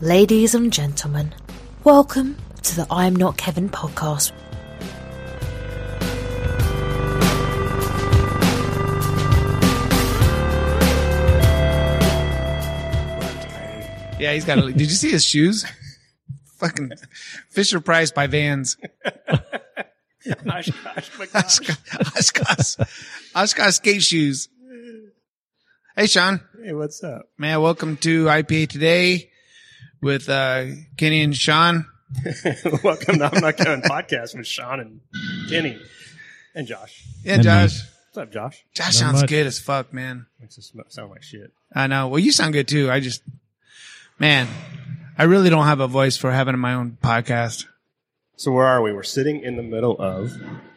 Ladies and gentlemen, welcome to the I'm Not Kevin podcast. Yeah, he's got a... Did you see his shoes? Fucking Fisher-Price by Vans. Oshkosh skate shoes. Hey, Sean. Hey, what's up? Man, welcome to IPA Today with Kenny and Sean. Welcome to I'm Not Kevin podcast with Sean and Kenny and Josh. Yeah, Josh. What's up, Josh? Josh sounds good as fuck, man. Makes us sound like shit. I know. Well, you sound good too. Man, I really don't have a voice for having my own podcast. So where are we? We're sitting in the middle of...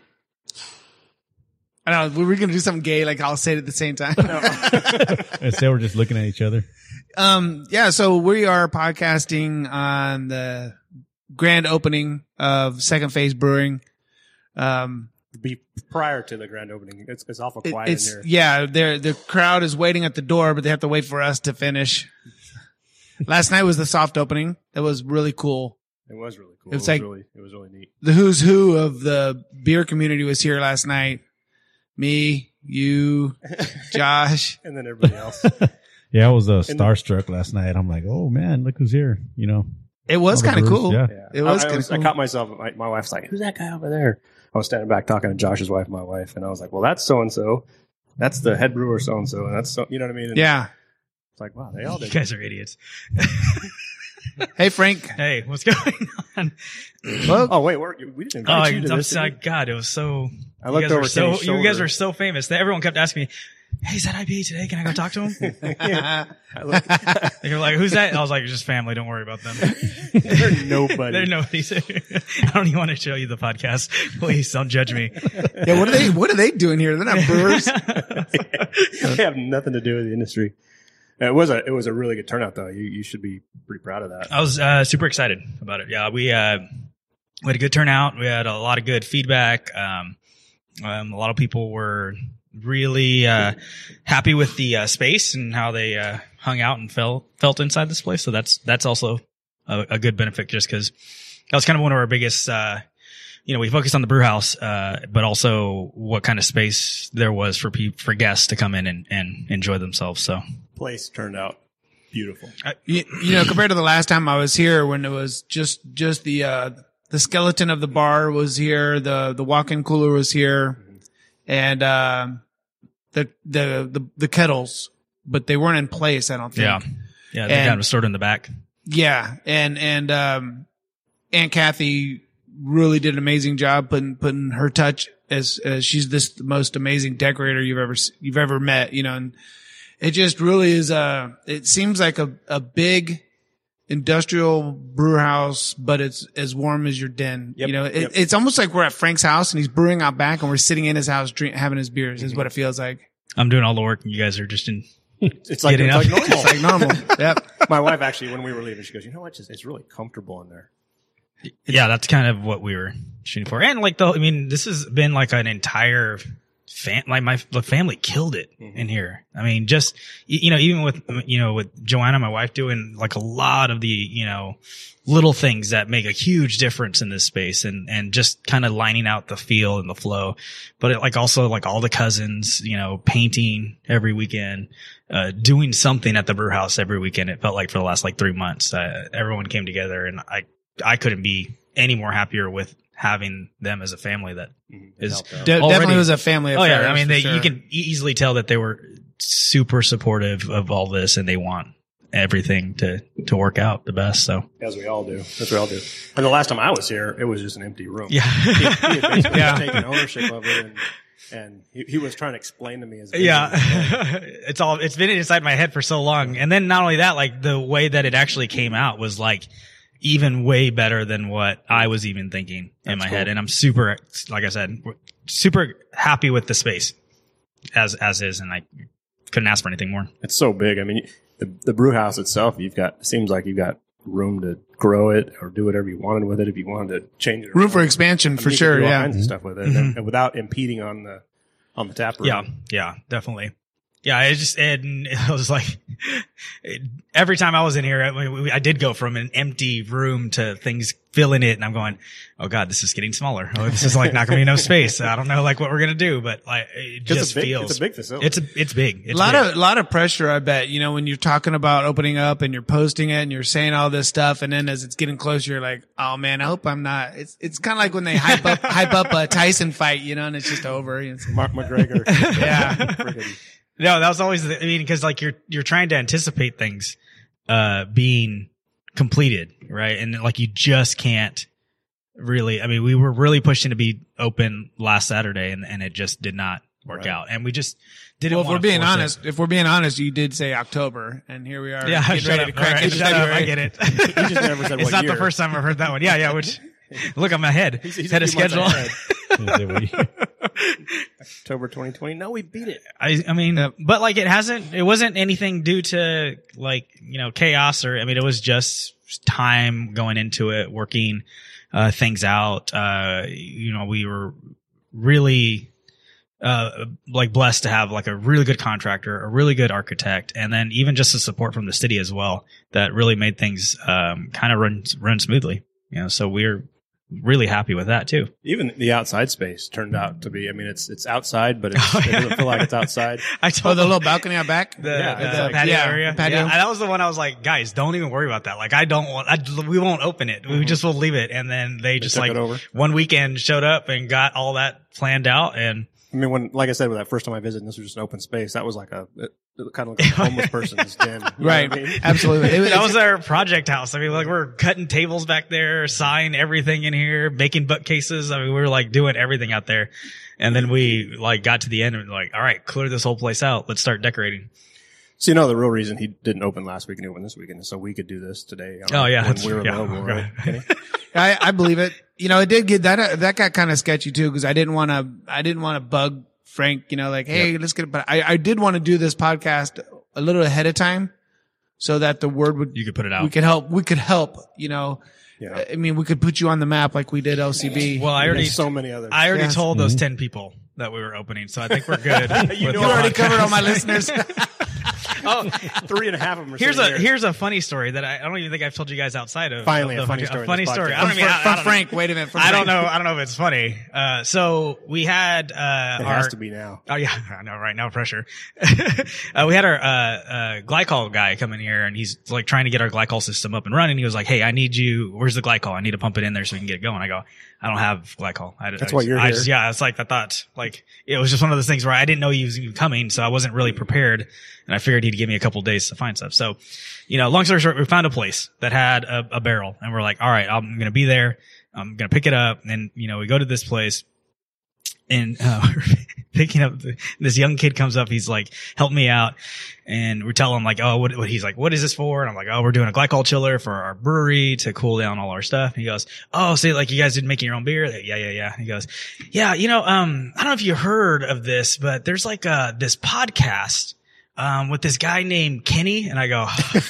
I don't know. Were we going to do something gay? Like I'll say it at the same time. Instead, we're just looking at each other. Yeah. So we are podcasting on the grand opening of Second Phase Brewing. Be prior to the grand opening. It's awful quiet in here. Yeah. The crowd is waiting at the door, but they have to wait for us to finish. Last night was the soft opening. That was really cool. It was really cool. It was really neat. The who's who of the beer community was here last night. Me, you, Josh. And then everybody else. Yeah, I was starstruck last night. I'm like, oh man, look who's here. You know, it was kind of cool. Yeah. It was kind of cool. I caught myself. My wife's like, who's that guy over there? I was standing back talking to Josh's wife, my wife, and I was like, well, that's so-and-so. That's the head brewer so-and-so. And that's so, you know what I mean? And yeah. It's like, wow, they all did. You guys are idiots. Hey, Frank. Hey, what's going on? Well, oh, wait, we didn't invite you to I'm this. so, God, it was so... I looked over Kenny's You guys shoulder. are so famous. Everyone kept asking me, hey, is that IPA Today? Can I go talk to him? They were like, who's that? I was like, it's just family. Don't worry about them. They're nobody. They're nobody. I don't even want to show you the podcast. Please don't judge me. yeah. What are they doing here? They're not brewers. They have nothing to do with the industry. It was a really good turnout, though. You should be pretty proud of that. I was super excited about it. Yeah, we had a good turnout. We had a lot of good feedback. A lot of people were really happy with the space and how they hung out and felt inside this place. So that's also a good benefit, just because that was kind of one of our biggest. We focused on the brew house, but also what kind of space there was for guests to come in and enjoy themselves. So Place turned out beautiful. You know, compared to the last time I was here, when it was just the skeleton of the bar was here, the walk-in cooler was here, and the kettles, but they weren't in place, I don't think. Yeah, they kind of stored in the back. Yeah, and Aunt Kathy really did an amazing job putting her touch as she's the most amazing decorator you've ever met, you know, and it just really is it seems like a big industrial brew house, but it's as warm as your den. Yep, you know, it's almost like we're at Frank's house and he's brewing out back and we're sitting in his house having his beers is what it feels like. I'm doing all the work and you guys are just in. It's like Getting normal. up. It's like normal. Yep. My wife actually, when we were leaving, she goes, "You know what? It's really comfortable in there." Yeah, that's kind of what we were shooting for. And this has been like an entire the family killed it in here. I mean, just, even with Joanna, my wife, doing like a lot of the, little things that make a huge difference in this space and just kind of lining out the feel and the flow. But also all the cousins, painting every weekend, doing something at the brew house every weekend. It felt like for the last 3 months, everyone came together, and I couldn't be any more happier with having them as a family that is definitely was a family affair. Oh yeah. I mean, sure. You can easily tell that they were super supportive of all this, and they want everything to work out the best. So As we all do. And the last time I was here, it was just an empty room. yeah. He had basically taken ownership of it, and he was trying to explain to me his vision. Yeah. It's been inside my head for so long. And then not only that, the way that it actually came out was even way better than what I was even thinking in my head. And I'm super, like I said, super happy with the space as is. And I couldn't ask for anything more. It's so big. I mean, the brew house itself, seems like you've got room to grow it or do whatever you wanted with it. If you wanted to change it, room for expansion for you sure. can do all Yeah. kinds of stuff with it, and without impeding on the tap room. Yeah, definitely. Yeah, and it was like every time I was in here, I did go from an empty room to things filling it, and I'm going, oh God, this is getting smaller. Oh, this is like not going to be enough space. I don't know like what we're going to do, but like it just feels it's a big facility. It's big. It's a lot of pressure, I bet, you know, when you're talking about opening up and you're posting it and you're saying all this stuff, and then as it's getting closer, you're like, oh man, I hope I'm not. It's kind of like when they hype up a Tyson fight, you know, and it's just over. Mark McGregor. Yeah. No, that was always because like you're trying to anticipate things being completed, right? And like you just can't really. I mean, we were really pushing to be open last Saturday, and it just did not work out. And we just didn't. Well, if we're being honest, you did say October, and here we are. Yeah, getting ready to crack into shut up. February. I get it. He just never said It's what not year. the first time I've heard that one. Yeah. Which look, I'm ahead. He's Head a of few months schedule. ahead. October 2020. No, we beat it. I mean, but like it wasn't anything due to like, you know, chaos or, I mean, it was just time going into it, working, things out. You know, we were really, like blessed to have like a really good contractor, a really good architect, and then even just the support from the city as well that really made things, kind of run smoothly, you know, so we're really happy with that too. Even the outside space turned out to be, I mean, it's outside, but it doesn't feel like it's outside. I told the little balcony out back? The patio area. The patio. Yeah, that was the one I was like, guys, don't even worry about that. Like, we won't open it. We just will leave it. And then they just took like it over. one weekend showed up and got all that planned out. And I mean, when, like I said, with that first time I visited, and this was just an open space. That was like kind of like a homeless person's den. You know Right. what I mean? Absolutely. that was our project house. I mean, like we're cutting tables back there, sawing everything in here, making bookcases. I mean, we were like doing everything out there. And then we like got to the end and like, all right, clear this whole place out. Let's start decorating. So, you know, the real reason he didn't open last week and he opened this weekend is so we could do this today. Oh, yeah. When we were available, right? Kenny? I believe it. You know, it did get that got kind of sketchy too, because I didn't want to bug Frank, you know, like, hey, let's get, but I did want to do this podcast a little ahead of time so that the word You could put it out. we could help, you know. Yeah. I mean, we could put you on the map like we did LCB. Well, I already There's so many others. I already Yes. told those 10 people that we were opening, so I think we're good. You with know the you already podcast. covered all my listeners. Oh, 3.5 of them are here's sitting here. here's a funny story that I don't even think I've told you guys outside of Finally, of a funny story in funny this story. podcast. I don't even From Frank. Wait a minute. From I don't Frank. know. I don't know if it's funny. So we had It our has to be now. Oh yeah, I know, right? Now pressure. We had our glycol guy come in here, and he's like trying to get our glycol system up and running. He was like, "Hey, I need you. Where's the glycol? I need to pump it in there so we can get it going." I go, "I don't have glycol." That's why you're here. Yeah, it's like I thought. Like it was just one of those things where I didn't know he was even coming, so I wasn't really prepared, and I figured he'd give me a couple days to find stuff. So, you know, long story short, we found a place that had a barrel, and we're like, "All right, I'm gonna be there. I'm gonna pick it up." And you know, we go to this place. And picking up this young kid comes up, he's like, help me out. And we tell him like, oh, what he's like, what is this for? And I'm like, oh, we're doing a glycol chiller for our brewery to cool down all our stuff. And he goes, oh, so like you guys did making your own beer? Yeah. He goes, yeah, you know, I don't know if you heard of this, but there's like this podcast with this guy named Kenny. And I go,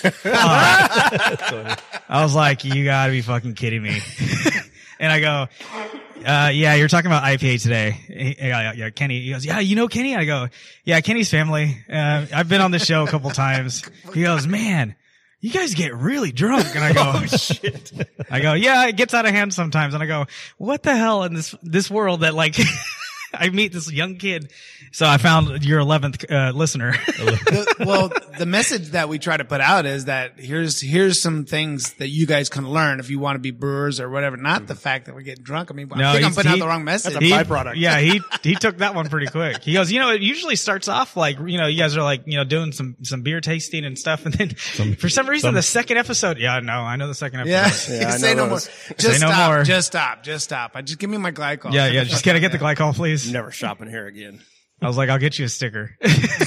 I was like, you gotta be fucking kidding me. And I go, yeah, you're talking about IPA today. Yeah, Kenny. He goes, yeah, you know Kenny? I go, yeah, Kenny's family. I've been on the show a couple times. He goes, man, you guys get really drunk. And I go, oh, shit. I go, yeah, it gets out of hand sometimes. And I go, what the hell in this world that like, I meet this young kid. So I found your 11th listener. The message that we try to put out is that here's some things that you guys can learn if you want to be brewers or whatever. Not the fact that we're getting drunk. I mean, I think I'm putting out the wrong message. That's a byproduct. Yeah, he took that one pretty quick. He goes, you know, it usually starts off like, you know, you guys are like, you know, doing some beer tasting and stuff. And then for some reason, the second episode, I know the second episode. Yeah, Yeah, I say know no more. those. Just Say no stop. more. Just stop. Just give me my glycol. Yeah, just gotta get the glycol, please. Never shopping here again. I was like, I'll get you a sticker.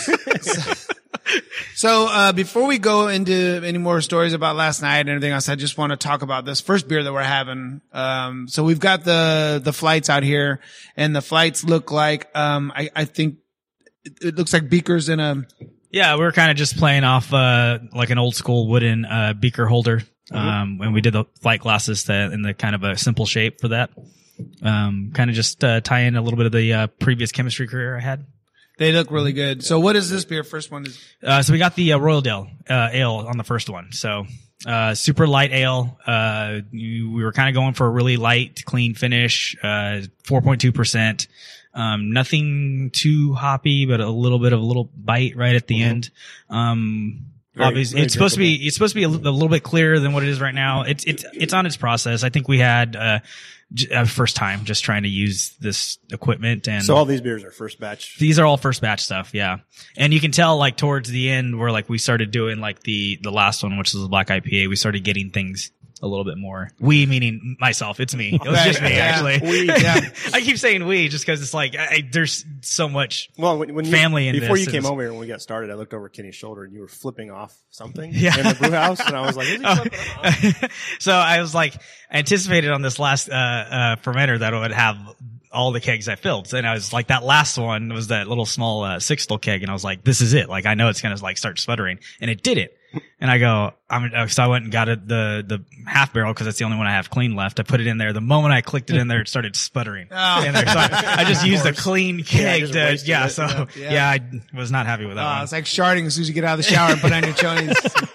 So before we go into any more stories about last night and everything else, I just want to talk about this first beer that we're having. So we've got the flights out here, and the flights look like I think it looks like beakers in a. Yeah, we were kind of just playing off like an old school wooden beaker holder. And we did the flight glasses in the kind of a simple shape for that. Kind of just tie in a little bit of the previous chemistry career I had. They look really good. So what is this beer? First one is So we got the Royal Dale ale on the first one. So super light ale. We were kind of going for a really light, clean finish. 4.2%. Nothing too hoppy, but a little bit of a little bite right at the end. Obviously, it's supposed to be a little bit clearer than what it is right now. It's on its process. I think we had first time just trying to use this equipment, and so all these beers are first batch. These are all first batch stuff, yeah. And you can tell like towards the end where like we started doing like the last one, which was the black IPA, we started getting things a little bit more. We meaning myself. It's me. It was just me, actually. I keep saying we just because it's like there's so much family in this. Before you came over here when we got started, I looked over Kenny's shoulder and you were flipping off something in Yeah. the brew house, and I was like, is he flipping off? So I was like, I anticipated on this last fermenter that it would have all the kegs I filled. And I was like, that last one was that little small 6-still keg, and I was like, this is it. Like, I know it's gonna like start sputtering, and it didn't. And I go, so I went and got it, the half barrel, because that's the only one I have clean left. I put it in there. The moment I clicked it in there, it started sputtering. In there. So I just used a clean keg I was not happy with that one. it's like sharding as soon as you get out of the shower and put on your chonies.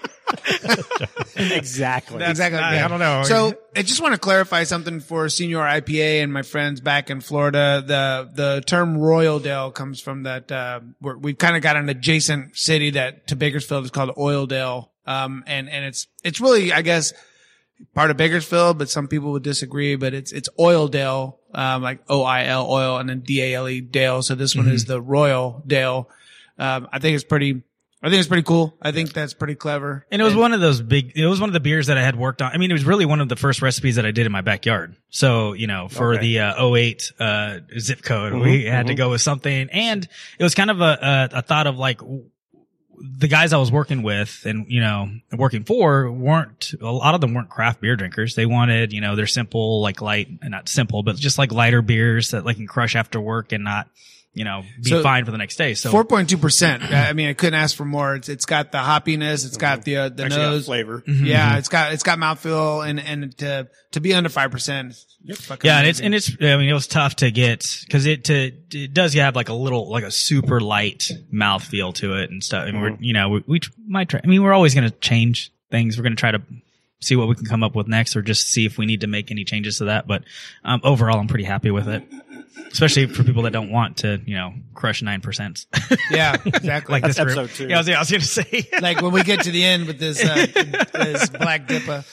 Exactly. Exactly. I don't know. So I just want to clarify something for Senior IPA and my friends back in Florida. The term Royal Dale comes from that, we've kind of got an adjacent city to Bakersfield is called Oildale. And it's really, I guess, part of Bakersfield, but some people would disagree, but it's Oildale, like OIL oil and then DALE Dale. So this one is the Royal Dale. I think it's pretty cool. I think that's pretty clever. And it was one of the beers that I had worked on. I mean, it was really one of the first recipes that I did in my backyard. So, for the 08 zip code, we had to go with something. And it was kind of a thought of like, the guys I was working with and, working for a lot of them weren't craft beer drinkers. They wanted, they're simple, like light, not simple, but just like lighter beers that like can crush after work and not, be fine for the next day. So 4.2%. I mean, I couldn't ask for more. It's got the hoppiness. It's got the nose got flavor. Yeah. It's got mouthfeel and to be under 5%. Yeah. And it was tough to get because it does have like a super light mouthfeel to it and stuff. And we might try. I mean, we're always going to change things. We're going to try to see what we can come up with next or just see if we need to make any changes to that. But, overall, I'm pretty happy with it. Especially for people that don't want to, crush 9%. Yeah, exactly. Like That's this group. episode 2. Yeah, I was going to say. Like when we get to the end with this Black Dipper.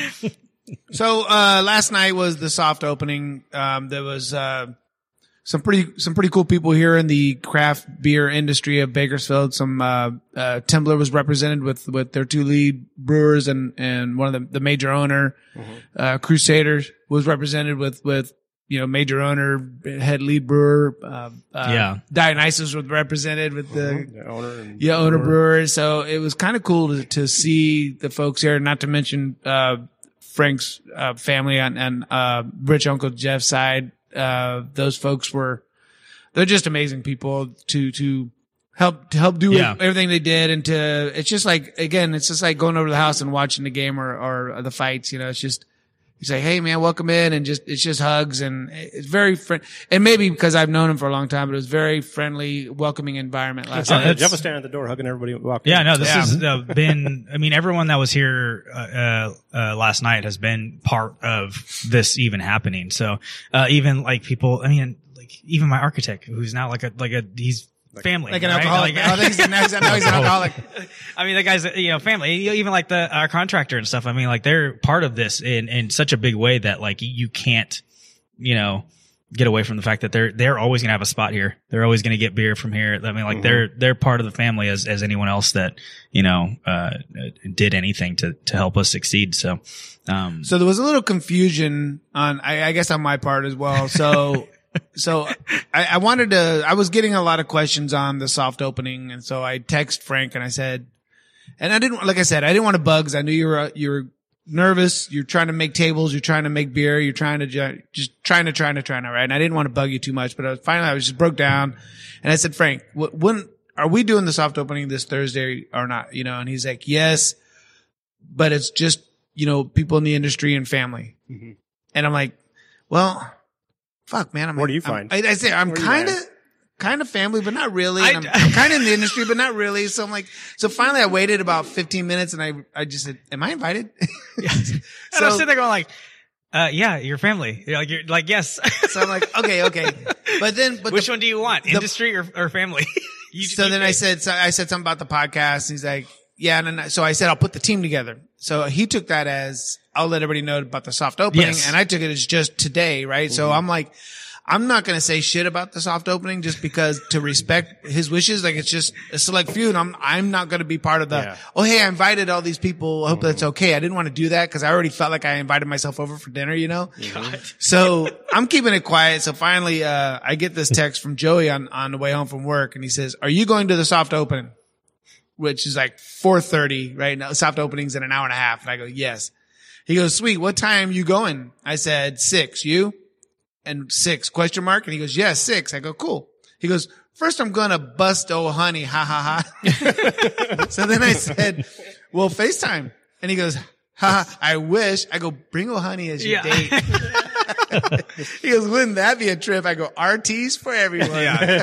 So, last night was the soft opening. There was, some pretty cool people here in the craft beer industry of Bakersfield. Temblor was represented with their 2 lead brewers and one of the major owner, Crusaders was represented with major owner, head lead brewer, Dionysus was represented with the owner brewer. So it was kind of cool to see the folks here, not to mention, Frank's, family and Rich Uncle Jeff's side. Those folks they're just amazing people to help do everything they did. And it's just like going over to the house and watching the game or the fights, it's just, you say, hey man, welcome in, and it's just hugs, and it's very and maybe because I've known him for a long time, but it was very friendly, welcoming environment last night. Jeff was standing at the door hugging everybody walking in. Yeah, no, this has been, I mean, everyone that was here, last night has been part of this even happening. So, even like people, I mean, like even my architect, who's now he's family. Like an right? alcoholic. I think he's an alcoholic. I mean, the guy's, family, even like our contractor and stuff. I mean, like they're part of this in such a big way that like you can't, get away from the fact that they're always going to have a spot here. They're always going to get beer from here. I mean, like they're part of the family as anyone else that, did anything to help us succeed. So, so there was a little confusion I guess on my part as well. So I was getting a lot of questions on the soft opening. And so I text Frank and I said, and I didn't want to bug, 'cause I knew you were nervous. You're trying to make tables. You're trying to make beer. You're trying to trying to, right? And I didn't want to bug you too much, but I was just broke down and I said, Frank, when are we doing the soft opening this Thursday or not? And he's like, yes, but it's just, people in the industry and family. Mm-hmm. And I'm like, well, fuck, man. What do you find? I say I'm kind of kind of family, but not really. And I'm kind of in the industry, but not really. So I'm like, so finally I waited about 15 minutes and I just said, am I invited? Yes. And I was sitting there going like, yeah, your family. You're like, yes. So I'm like, okay. But which one do you want? Industry or family? I said something about the podcast. And he's like, yeah. And then, so I said, I'll put the team together. So he took that as, I'll let everybody know about the soft opening. Yes. And I took it as just today, right? So I'm like, I'm not going to say shit about the soft opening just because to respect his wishes. Like it's just a select few and I'm not going to be part of the, oh, hey, I invited all these people. I hope that's okay. I didn't want to do that because I already felt like I invited myself over for dinner, you know? God. So I'm keeping it quiet. So finally, I get this text from Joey on the way home from work and he says, are you going to the soft opening? Which is like 4:30 right now. Soft opening's in an hour and a half. And I go, yes. He goes, sweet. What time you going? I said 6. You? And 6 ? And he goes, yes, 6. I go, cool. He goes, first I'm going to bust old honey. Ha ha ha. So then I said, well, FaceTime. And he goes, ha, I wish. I go, bring old honey as your date. He goes, wouldn't that be a trip? I go, RTs for everyone. Yeah.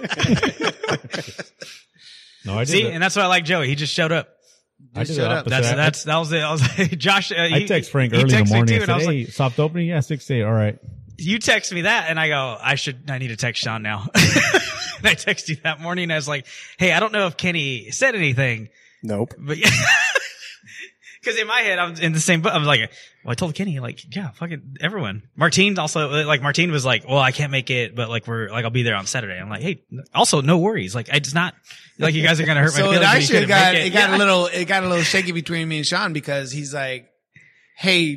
No, I did. See, and that's why I like Joey. He just showed up. I did shut it up. opposite. That was it. I was like, Josh. I text Frank early in the texted me morning. too, I and said, I was hey, like, soft opening? Yeah, 6 to 8. All right. you text me that, and I go, I need to text Sean now. And I text you that morning. And I was like, hey, I don't know if Kenny said anything. Nope. But yeah. Because in my head, I'm in the same boat. I was like, well, I told Kenny, like, yeah, fucking everyone. Martine also, like, Martine was like, well, I can't make it, but like, I'll be there on Saturday. I'm like, hey, also, no worries. Like, it's not, like, you guys are going to hurt my So feelings. it actually it got a little shaky between me and Sean because he's like, hey,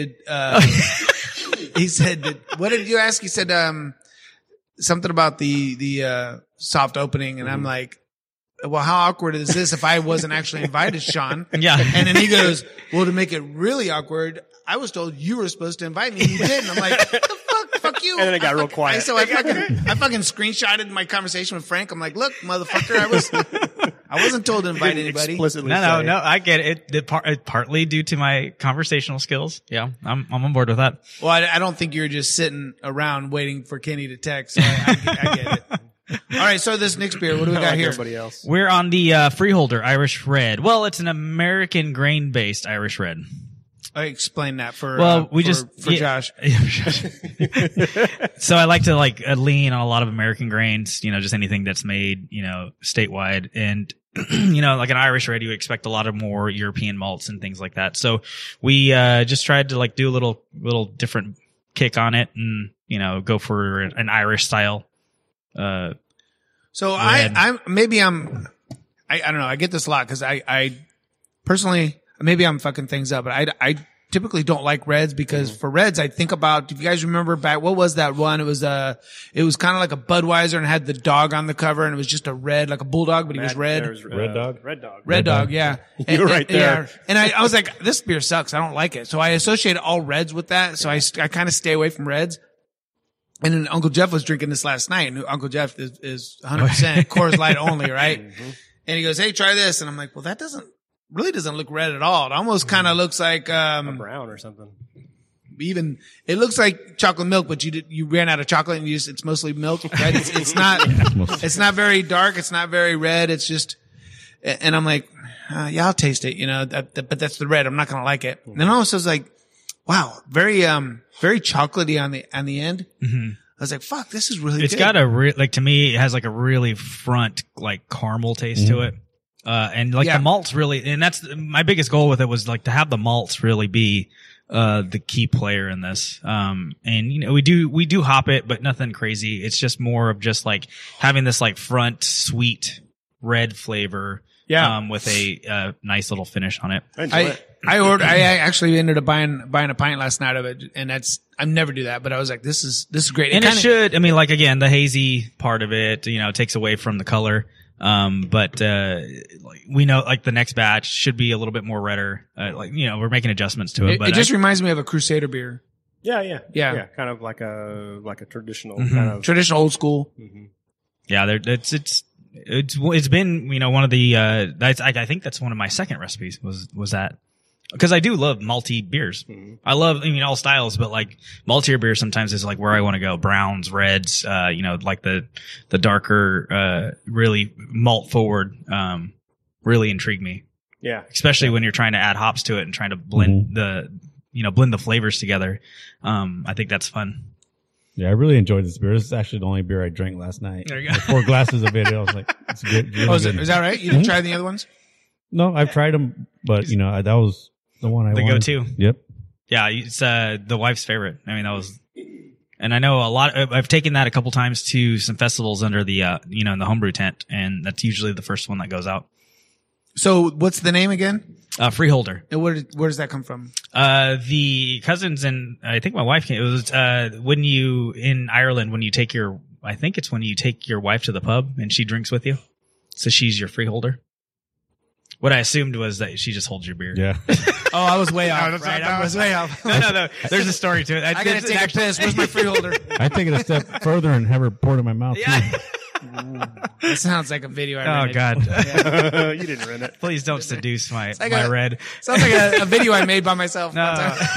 he said, what did you ask? He said, something about the soft opening. And I'm like, well, how awkward is this if I wasn't actually invited, Sean? Yeah. And then he goes, well, to make it really awkward, I was told you were supposed to invite me and you didn't. I'm like, what the fuck? Fuck you. And then it got real quiet. So I fucking screenshotted my conversation with Frank. I'm like, look, motherfucker, I wasn't told to invite anybody. Explicitly No, say. I get it. It partly due to my conversational skills. Yeah. I'm on board with that. Well, I don't think you're just sitting around waiting for Kenny to text. So I get it. All right. So this next beer, what do we got Like here? everybody else. We're on the Freeholder Irish Red. Well, it's an American grain-based Irish Red. I explain that for Josh. So I like to lean on a lot of American grains, just anything that's made, statewide. And, like an Irish Red, you expect a lot of more European malts and things like that. So we, just tried to do a little different kick on it and, go for an Irish style. So I don't know. I get this a lot because I personally, maybe I'm fucking things up, but I typically don't like reds because for reds, I think about, if you guys remember back, what was that one? It was kind of like a Budweiser and had the dog on the cover and it was just a red, like a bulldog, but he was red. Red Dog? Red Dog, yeah. You're right there. Yeah. And I was like, this beer sucks. I don't like it. So I associate all reds with that. So I kind of stay away from reds. And then Uncle Jeff was drinking this last night, and Uncle Jeff is 100% Coors Light only, right? Mm-hmm. And he goes, hey, try this. And I'm like, well, that really doesn't look red at all. It almost kind of looks like, brown or something. Even, it looks like chocolate milk, but you ran out of chocolate and it's mostly milk, right? It's not very dark. It's not very red. It's just, and I'm like, yeah, I'll taste it, but that's the red. I'm not going to like it. And then also it's like, wow, very chocolatey on the end. Mm-hmm. I was like, fuck, this is really good. It's got to me, it has like a really front, caramel taste to it. And the malts really, and that's my biggest goal with it was to have the malts really be, the key player in this. And we do hop it, but nothing crazy. It's just more of just having this front sweet red flavor. Yeah. With a, nice little finish on it. I actually ended up buying a pint last night of it, and I never do that, but I was like, this is great. And it should, again, the hazy part of it, takes away from the color. But we know the next batch should be a little bit more redder. We're making adjustments to it. But it just reminds me of a Crusader beer. Yeah. Kind of like a traditional kind of traditional old school. Mm-hmm. Yeah, it's been one of the I think that's one of my second recipes was that. Because I do love malty beers. I love, all styles, but like maltier beer sometimes is like where I want to go. Browns, reds, like the darker, really malt forward, really intrigue me. Yeah. Especially when you're trying to add hops to it and trying to blend blend the flavors together. I think that's fun. Yeah, I really enjoyed this beer. This is actually the only beer I drank last night. There you go. Like 4 glasses of it. I was like, it's good. Really good. Is that right? You didn't try the other ones? No, I've tried them, but that was the one I The wanted. go-to. Yep. Yeah, it's the wife's favorite. I mean, that was, and I know I've taken that a couple times to some festivals under the in the homebrew tent, and that's usually the first one that goes out. So what's the name again? Freeholder. And where does that come from? The cousins and I think my wife came. It was in Ireland when you take your wife to the pub and she drinks with you, so she's your freeholder. What I assumed was that she just holds your beer. Yeah. Oh, I was way off. that's Right, not- I was way off. No. There's a story to it. I gotta take a piss. Where's my freeholder? I take it a step further and have her pour it in my mouth. Yeah. Too. That sounds like a video I Oh rented. God. You didn't rent it. Please don't seduce my like my a- red. Sounds like a video I made by myself. No. one time.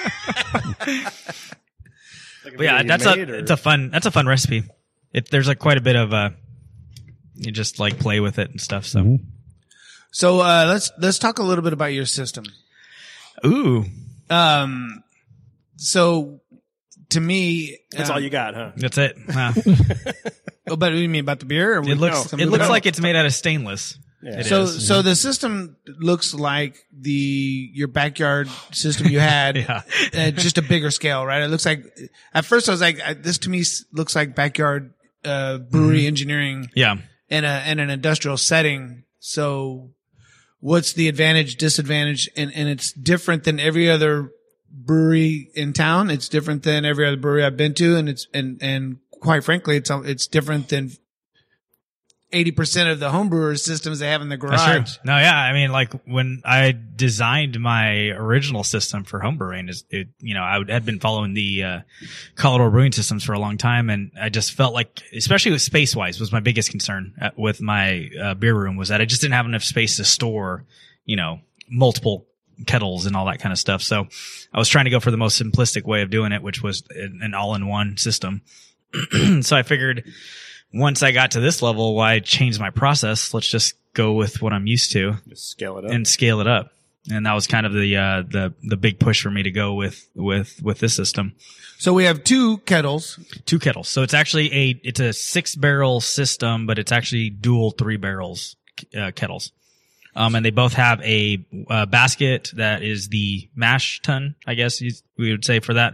But yeah, it's a fun recipe. There's like quite a bit of you just like play with it and stuff. So Mhm. So let's talk a little bit about your system. ooh, So to me, That's all you got, huh? that's it. Wow. Oh, but what do you mean about the beer? Or It looks some it of looks the- like it's made out of stainless. Yeah. It So is. so the system looks like your backyard system you had, Yeah. just a bigger scale, right? It looks like at first I was like, this to me looks like backyard brewery engineering Yeah. in an industrial setting. So what's the advantage, disadvantage? And it's different than every other brewery in town. It's different than every other brewery I've been to. And and quite frankly, it's different than 80% of the homebrewers systems they have in the garage. That's true. No, yeah. I mean, like when I designed my original system for homebrewing, I had been following the Colorado brewing systems for a long time, and I just felt like, especially with space wise, was my biggest concern with my beer room was that I just didn't have enough space to store, multiple kettles and all that kind of stuff. So I was trying to go for the most simplistic way of doing it, which was an all-in-one system. So I figured, once I got to this level, why change my process? Let's just go with what I'm used to Just scale it up. and scale it up. And that was kind of the big push for me to go with this system. So we have 2 kettles. 2 kettles. So it's actually it's a 6-barrel system, but it's actually dual 3-barrels kettles. And they both have a basket that is the mash tun, I guess we would say for that.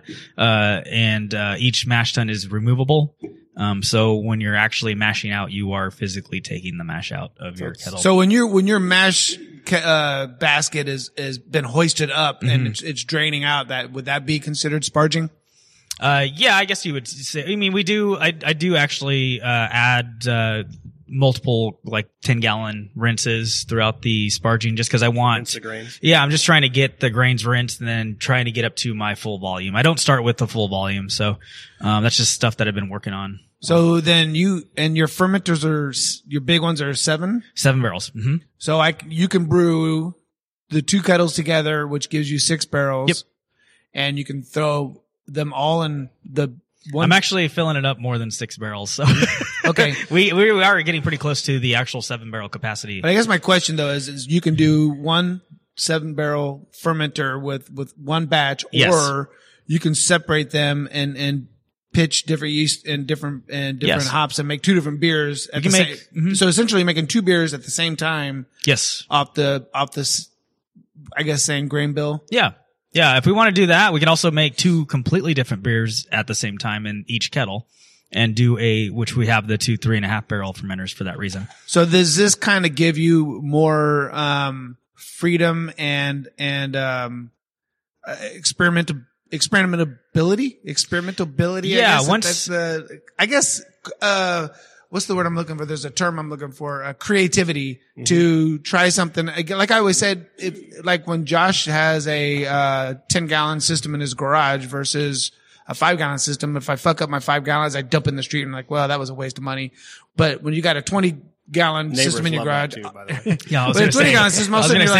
And each mash tun is removable. So when you're actually mashing out, you are physically taking the mash out of your kettle. So when your mash basket is been hoisted up and it's draining out, would that be considered sparging? Yeah, I guess you would say. I mean, I do actually add multiple like 10-gallon rinses throughout the sparging, just because I want Rinse the grains. Yeah, I'm just trying to get the grains rinsed and then trying to get up to my full volume. I don't start with the full volume, so that's just stuff that I've been working on. So then your fermenters your big ones are 7? 7 barrels. Mm-hmm. So you can brew the 2 kettles together, which gives you 6 barrels. Yep. And you can throw them all in the one. I'm actually filling it up more than 6 barrels. So Okay. we are getting pretty close to the actual 7-barrel capacity. But I guess my question though is you can do one 7-barrel fermenter with one batch, Yes. or you can separate them and pitch different yeast and different Yes. hops and make 2 different beers at You the can same. make- So essentially, you're making 2 beers at the same time Yes. off the I guess same grain bill. Yeah. Yeah. If we want to do that, we can also make 2 completely different beers at the same time in each kettle and do which we have the 2 3.5 barrel fermenters for that reason. So does this kind of give you more freedom and experimentability? Yeah, I guess what's the word I'm looking for? There's a term I'm looking for, creativity to try something. Like I always said, like when Josh has a 10-gallon system in his garage versus a 5-gallon system, if I fuck up my 5 gallons, I dump in the street and I'm like, well, that was a waste of money. But when you got a 20 gallon Neighbors system in your love garage. that too, by the way. Yeah, I was But going a to 20 say, gallon system, I was also going to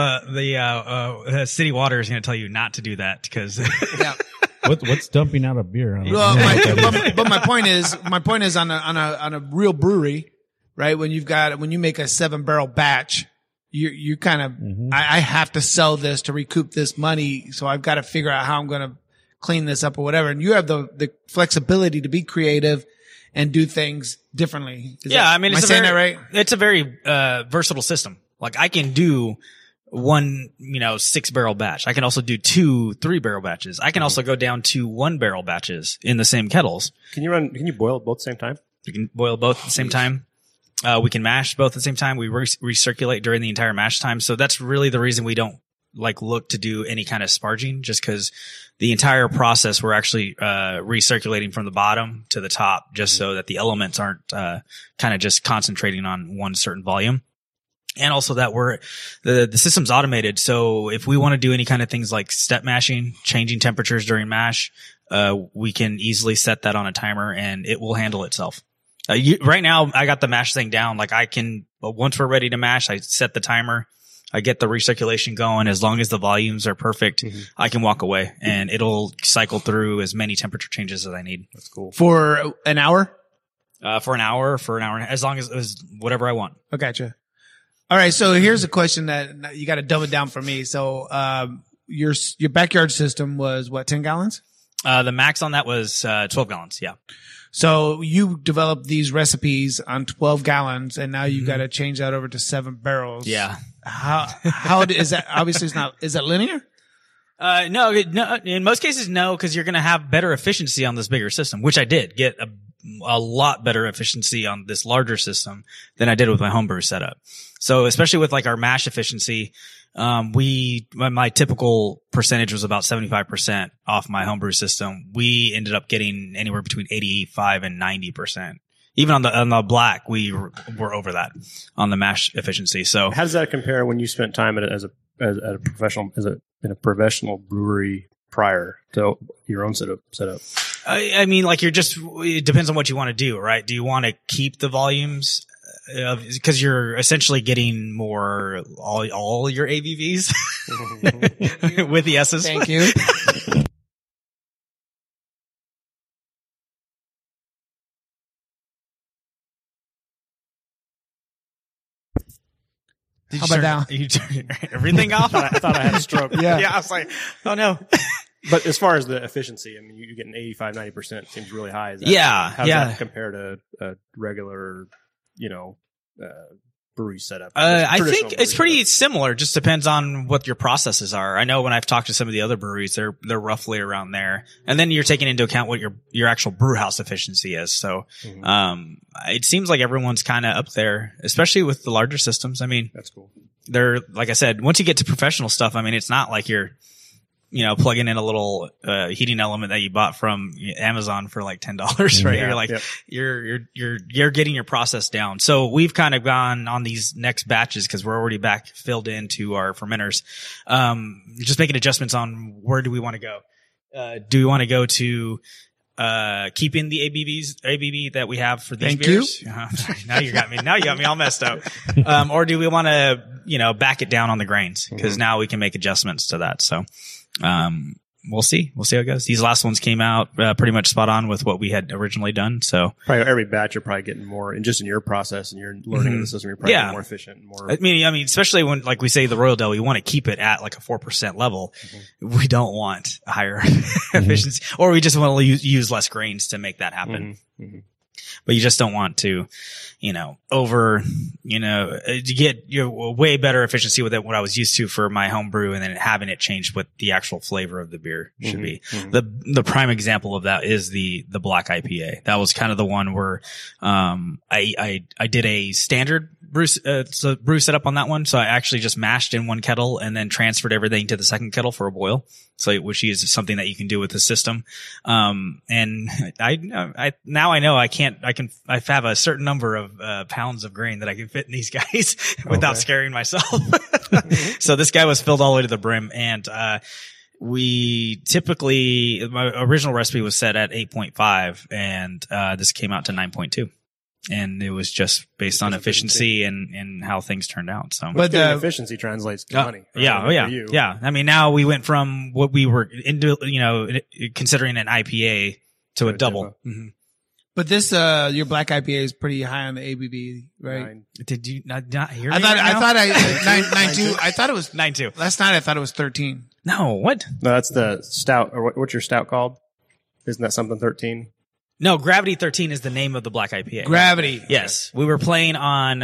you're say the city water is going to tell you not to do that because Yeah. What's dumping out a beer? I don't Well, know what that is. but my point is on a real brewery, right? When you make a 7-barrel batch, you kind of, I have to sell this to recoup this money. So I've got to figure out how I'm going to clean this up or whatever. And you have the flexibility to be creative and do things differently. I mean, am I saying that right? It's a very versatile system. Like I can do one, 6-barrel batch. I can also do 2 3-barrel batches. I can also go down to 1-barrel batches in the same kettles. Can you boil both at the same time? You can boil both at the same time. We can mash both at the same time. We recirculate during the entire mash time. So that's really the reason we don't look to do any kind of sparging, just because the entire process we're actually recirculating from the bottom to the top, just so that the elements aren't kind of just concentrating on one certain volume. And also that the system's automated. So if we want to do any kind of things like step mashing, changing temperatures during mash, we can easily set that on a timer and it will handle itself. Right now, I got the mash thing down. Like I can, once we're ready to mash, I set the timer. I get the recirculation going. As long as the volumes are perfect, I can walk away and it'll cycle through as many temperature changes as I need. That's cool. For an hour? For an hour, as long as whatever I want. I gotcha. All right. So here's a question that you got to dumb it down for me. So, your backyard system was what, 10 gallons? The max on that was 12 gallons. Yeah. So you developed these recipes on 12 gallons and now you got to change that over to 7 barrels. Yeah. How is that? Obviously it's not, is that linear? No, in most cases, no, because you're going to have better efficiency on this bigger system, which I did get a lot better efficiency on this larger system than I did with my homebrew setup. So especially with our mash efficiency, my typical percentage was about 75% off my homebrew system. We ended up getting anywhere between 85 and 90%. Even on the black, we were over that on the mash efficiency. So how does that compare when you spent time in a professional brewery prior to your own setup? I mean, it depends on what you want to do, right? Do you want to keep the volumes? Because you're essentially getting more all your ABVs with the S's. Thank you. How about now? You turn everything off? I thought I had a stroke. Yeah. Yeah, I was like, oh no. But as far as the efficiency, I mean, you're getting 85, 90% seems really high. How does that compare to a regular, brewery setup? I think it's pretty similar. Just depends on what your processes are. I know when I've talked to some of the other breweries, they're roughly around there. And then you're taking into account what your actual brew house efficiency is. So, it seems like everyone's kind of up there, especially with the larger systems. I mean, that's cool. They're, like I said, once you get to professional stuff, I mean, it's not like you're, plugging in a little heating element that you bought from Amazon for like $10, right? Yeah, You're like, you're getting your process down. So we've kind of gone on these next batches because we're already back filled into our fermenters. Just making adjustments on where do we want to go? Do we want to go to keeping the ABV that we have for these Thank beers? Sorry, now you got me all messed up. Or do we want to, back it down on the grains? Because now we can make adjustments to that. So, we'll see how it goes. These last ones came out pretty much spot on with what we had originally done. So probably every batch you're probably getting more, and just in your process and you're learning the system, you're probably getting more efficient and more. I mean, especially when, like we say, the Royal Dell, we want to keep it at like a 4% level. We don't want higher efficiency, or we just want to use less grains to make that happen. But you just don't want to, to get way better efficiency with it, what I was used to for my home brew, and then having it change what the actual flavor of the beer should be. The prime example of that is the black IPA. That was kind of the one where, I did a standard brew setup on that one. So I actually just mashed in one kettle and then transferred everything to the second kettle for a boil. So, which is something that you can do with the system. And I now I know I have a certain number of pounds of grain that I can fit in these guys without scaring myself. So this guy was filled all the way to the brim. And, my original recipe was set at 8.5 and, this came out to 9.2. And it was just based on efficiency and how things turned out. So, But efficiency translates to money. Right? yeah, oh yeah, For you. yeah. I mean, now we went from what we were into, considering an IPA to a double. Mm-hmm. But this, your black IPA is pretty high on the ABV, right? 9. Did you not hear I me? thought, right now? 9.2. I thought it was 9.2. last night. I thought it was 13. No, what? No, that's the stout. Or what's your stout called? Isn't that something 13? No, Gravity 13 is the name of the black IPA. Gravity. Yes, we were playing on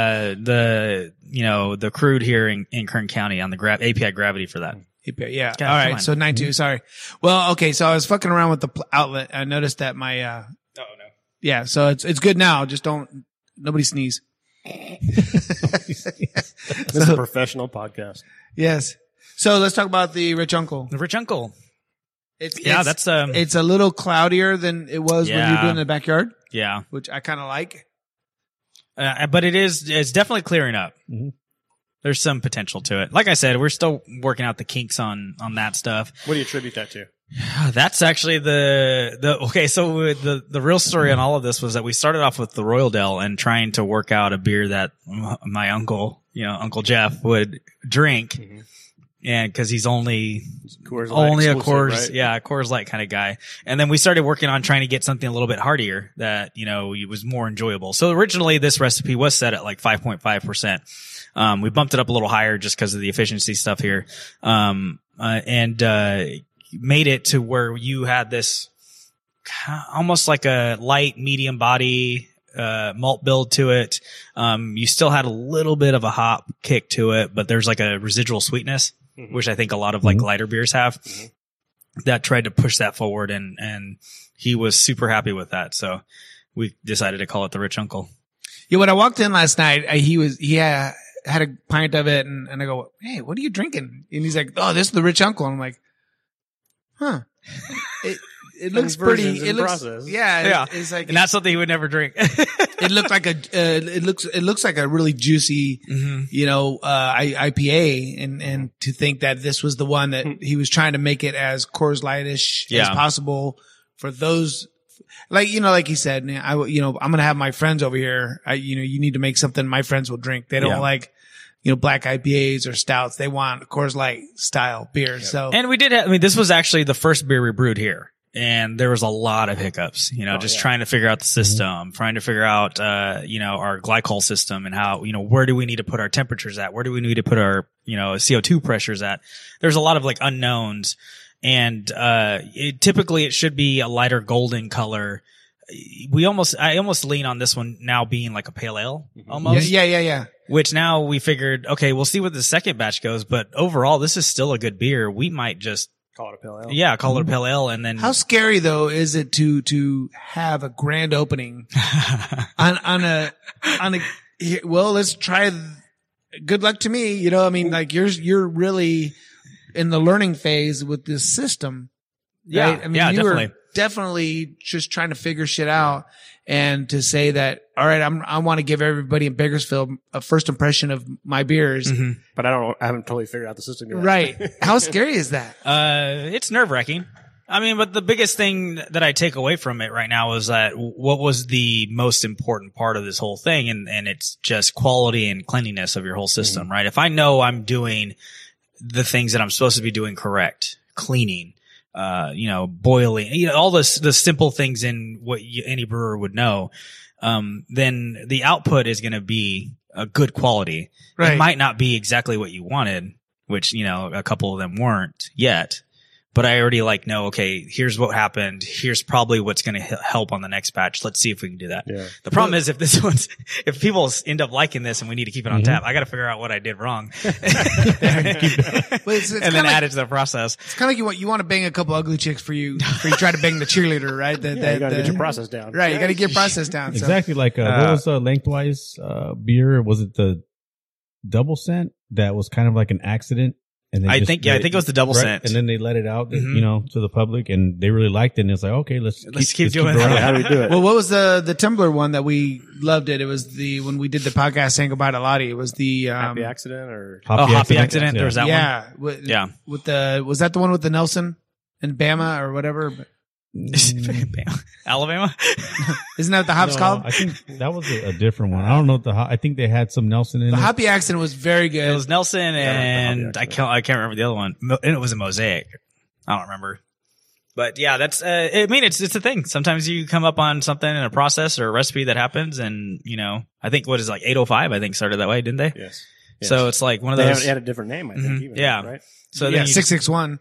the crude here in Kern County on the API Gravity for that. Yeah. God, all come right. on. So 9.2. Sorry. Well, okay. So I was fucking around with the outlet. I noticed that my, Oh no. yeah. So it's good now. Just nobody sneeze. This is a professional podcast. Yes. So let's talk about the Rich Uncle. The Rich Uncle. It's That's it's a little cloudier than it was when you were Yeah. doing it in the backyard, yeah. which I kind of like. But it's definitely clearing up. Mhm. There's some potential to it. Like I said, we're still working out the kinks on that stuff. What do you attribute that to? That's actually okay. So the real story on all of this was that we started off with the Royal Dell and trying to work out a beer that my uncle, Uncle Jeff would drink. Mm-hmm. And cause he's only Coors Light a exclusive, Coors, right? yeah, Coors Light kind of guy. And then we started working on trying to get something a little bit heartier that, it was more enjoyable. So originally this recipe was set at like 5.5%. We bumped it up a little higher just because of the efficiency stuff here. And made it to where you had this almost like a light, medium body, malt build to it. You still had a little bit of a hop kick to it, but there's like a residual sweetness, which I think a lot of like lighter beers have that tried to push that forward. And he was super happy with that. So we decided to call it the Rich Uncle. Yeah. When I walked in last night, he had a pint of it and I go, "Hey, what are you drinking?" And he's like, "Oh, this is the Rich Uncle." And I'm like, "Huh." It looks pretty. It looks, process. yeah. It's like, And that's something he would never drink. it looked like it looks like a really juicy, IPA, and to think that this was the one that he was trying to make it as Coors Light-ish as possible for those, like he said, I'm gonna have my friends over here. You need to make something my friends will drink. They don't like, black IPAs or stouts. They want Coors Light style beer. Yep. So, and we did. This was actually the first beer we brewed here. And there was a lot of hiccups, trying to figure out the system, trying to figure out, our glycol system and how, where do we need to put our temperatures at? Where do we need to put our, CO2 pressures at? There's a lot of like unknowns. And, typically it should be a lighter golden color. I almost lean on this one now being like a pale ale almost. Yeah. Which now we figured, okay, we'll see what the second batch goes, but overall this is still a good beer. We might just call it a pale ale. Yeah, call it a pale ale, and then how scary though is it to have a grand opening on a well, let's try. Good luck to me. Like you're really in the learning phase with this system. Yeah, right? You definitely. were definitely just trying to figure shit out. And to say that, all right, I want to give everybody in Bakersfield a first impression of my beers. Mm-hmm. But I haven't totally figured out the system yet. Right. How scary is that? It's nerve wracking. But the biggest thing that I take away from it right now is that what was the most important part of this whole thing? And it's just quality and cleanliness of your whole system, right? If I know I'm doing the things that I'm supposed to be doing correct, cleaning, boiling, all the simple things in what any brewer would know, then the output is going to be a good quality. Right. It might not be exactly what you wanted, which, a couple of them weren't yet, but I already know, okay, here's what happened. Here's probably what's going to help on the next batch. Let's see if we can do that. Yeah. The problem is if people end up liking this and we need to keep it on tap, I got to figure out what I did wrong. But it's and then add it to the process. It's kind of like you want to bang a couple ugly chicks for you try to bang the cheerleader, right? You got to get your process down. Right. You got to get your process down. Exactly. Like, what was lengthwise beer? Was it the double scent that was kind of like an accident? And I think it was the double scent. And then they let it out, to the public, and they really liked it. And it's like, okay, let's keep doing it that. around. How do we do it? Well, what was the Tumblr one that we loved it? It was when we did the podcast saying goodbye to Lottie. It was the Happy accident or Hoppy accident. There was that one. yeah. With the was that the one with the Nelson and Bama or whatever? Alabama. Isn't that what the hop's No, called? I think that was a different one. I don't know what I think they had some Nelson in The it. hoppy accident was very good. It was Nelson and the I can't remember the other one. And it was a Mosaic. I don't remember. But yeah, that's, I mean, it's a thing. Sometimes you come up on something in a process or a recipe that happens and, you know, I think what is it, like 805, I think started that way, didn't they? Yes. So it's like one of They those. had a different name, I think. Even, Yeah. Right. So Yeah, then you 661.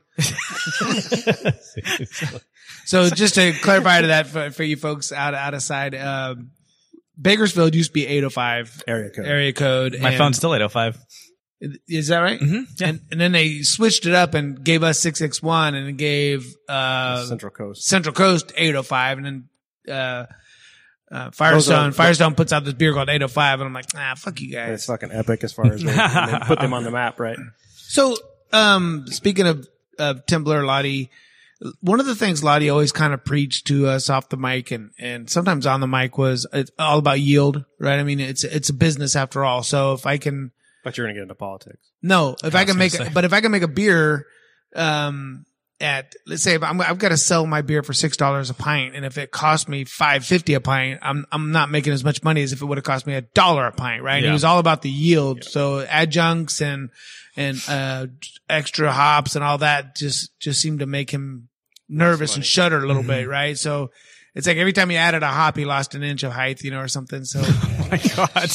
So just to clarify to that for you folks out of side, Bakersfield used to be 805 Area code. my and- phone's still 805. Is that right? Mm-hmm. Yeah. And then they switched it up and gave us 661 and gave Central Coast. Central Coast 805 and then Firestone puts out this beer called 805 and I'm like, fuck you And it's guys. fucking epic as far as they put them on the map, right? So speaking of Tim Blair, Lottie, one of the things Lottie always kind of preached to us off the mic and sometimes on the mic was it's all about yield, right? I mean, it's a business after all. So if I can, But you're going to get into politics. no, if I can make, say. but if I can make a beer, at, let's say I've got to sell my beer for $6 a pint. And if it costs me $5.50 a pint, I'm not making as much money as if it would have cost me $1 a pint, right? And Yeah. it was all about the yield. So adjuncts and extra hops and all that just seemed to make him nervous and shudder a little bit, right? So it's like every time he added a hop, he lost an inch of height, you know, or something. So Oh my God.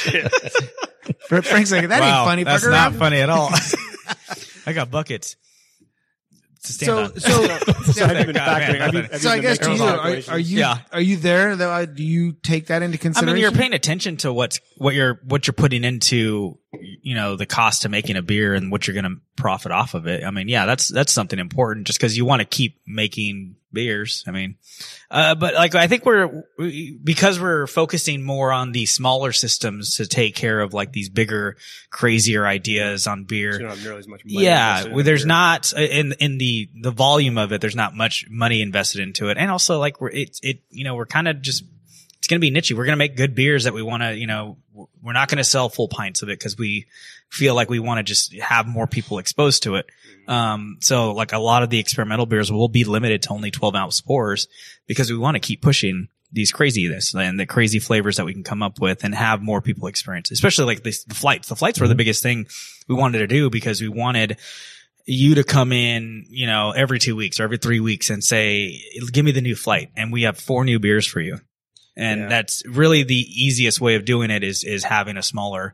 Frank's like, that Wow, ain't funny, that's fucker. not funny at all. I got buckets to stand on. So have you been God, factoring? man, Have So I been guess to making you, calculations? are you there? Though? Do you take that into I consideration? mean, you're paying attention to what you're putting into, you know, the cost of making a beer and what you're going to profit off of it. I mean, yeah, that's something important just because you want to keep making beers. I mean, but like, I think because we're focusing more on the smaller systems to take care of like these bigger, crazier ideas on beer. So you don't have nearly as much money invested Yeah, in well, there's beer. not in the volume of it. There's not much money invested into it, and also like we're kind of just it's going to be niche. We're going to make good beers that we want to, you know, we're not going to sell full pints of it because we feel like we want to just have more people exposed to it. So like a lot of the experimental beers will be limited to only 12-ounce pours because we want to keep pushing these craziness and the crazy flavors that we can come up with and have more people experience, especially like the flights. The flights were the biggest thing we wanted to do because we wanted you to come in, you know, every 2 weeks or every 3 weeks and say, give me the new flight. And we have 4 new beers for you. And that's really the easiest way of doing it is having a smaller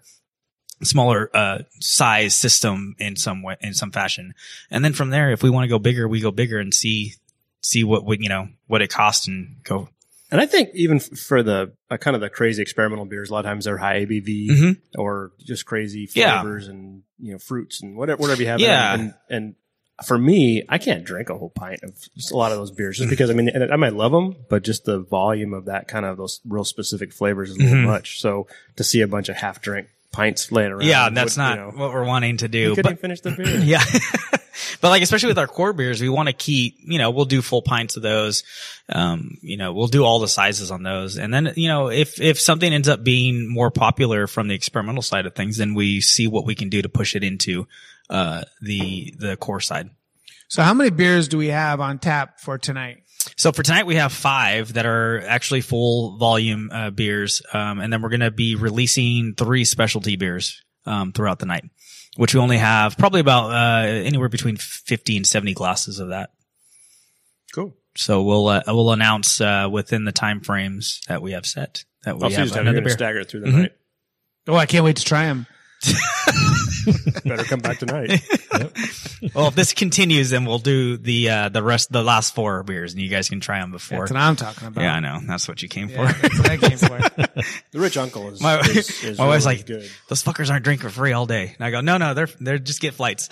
size system in some way, in some fashion. And then from there, if we want to go bigger, we go bigger and see what it costs and go. And I think even for the kind of the crazy experimental beers, a lot of times they're high ABV or just crazy flavors and, you know, fruits and whatever you have. Yeah. And for me, I can't drink a whole pint of just a lot of those beers just because, I mean, and I might love them, but just the volume of that kind of those real specific flavors is a little much. So to see a bunch of half drink pints laying around. Yeah, that's would, not you know, what we're wanting to do. you couldn't But even finish the beer. yeah. But like, especially with our core beers, we want to keep, you know, we'll do full pints of those. You know, we'll do all the sizes on those. And then, you know, if something ends up being more popular from the experimental side of things, then we see what we can do to push it into, the core side. So how many beers do we have on tap for tonight? So for tonight, we have 5 that are actually full volume, beers. And then we're going to be releasing 3 specialty beers, throughout the night, which we only have probably about, anywhere between 50 and 70 glasses of that. Cool. So we'll announce, within the time frames that we have set that we Also, have just have another to beer. stagger it through the night. Oh, I can't wait to try them. Better come back tonight. Well, if this continues, then we'll do the the last 4 beers and you guys can try them before. That's what I'm talking about. Yeah, I know. That's what you came Yeah, for. that's what I came for. The rich uncle is My is my wife's really like, good. those fuckers aren't drinking for free all day. And I go, no, they're just get flights.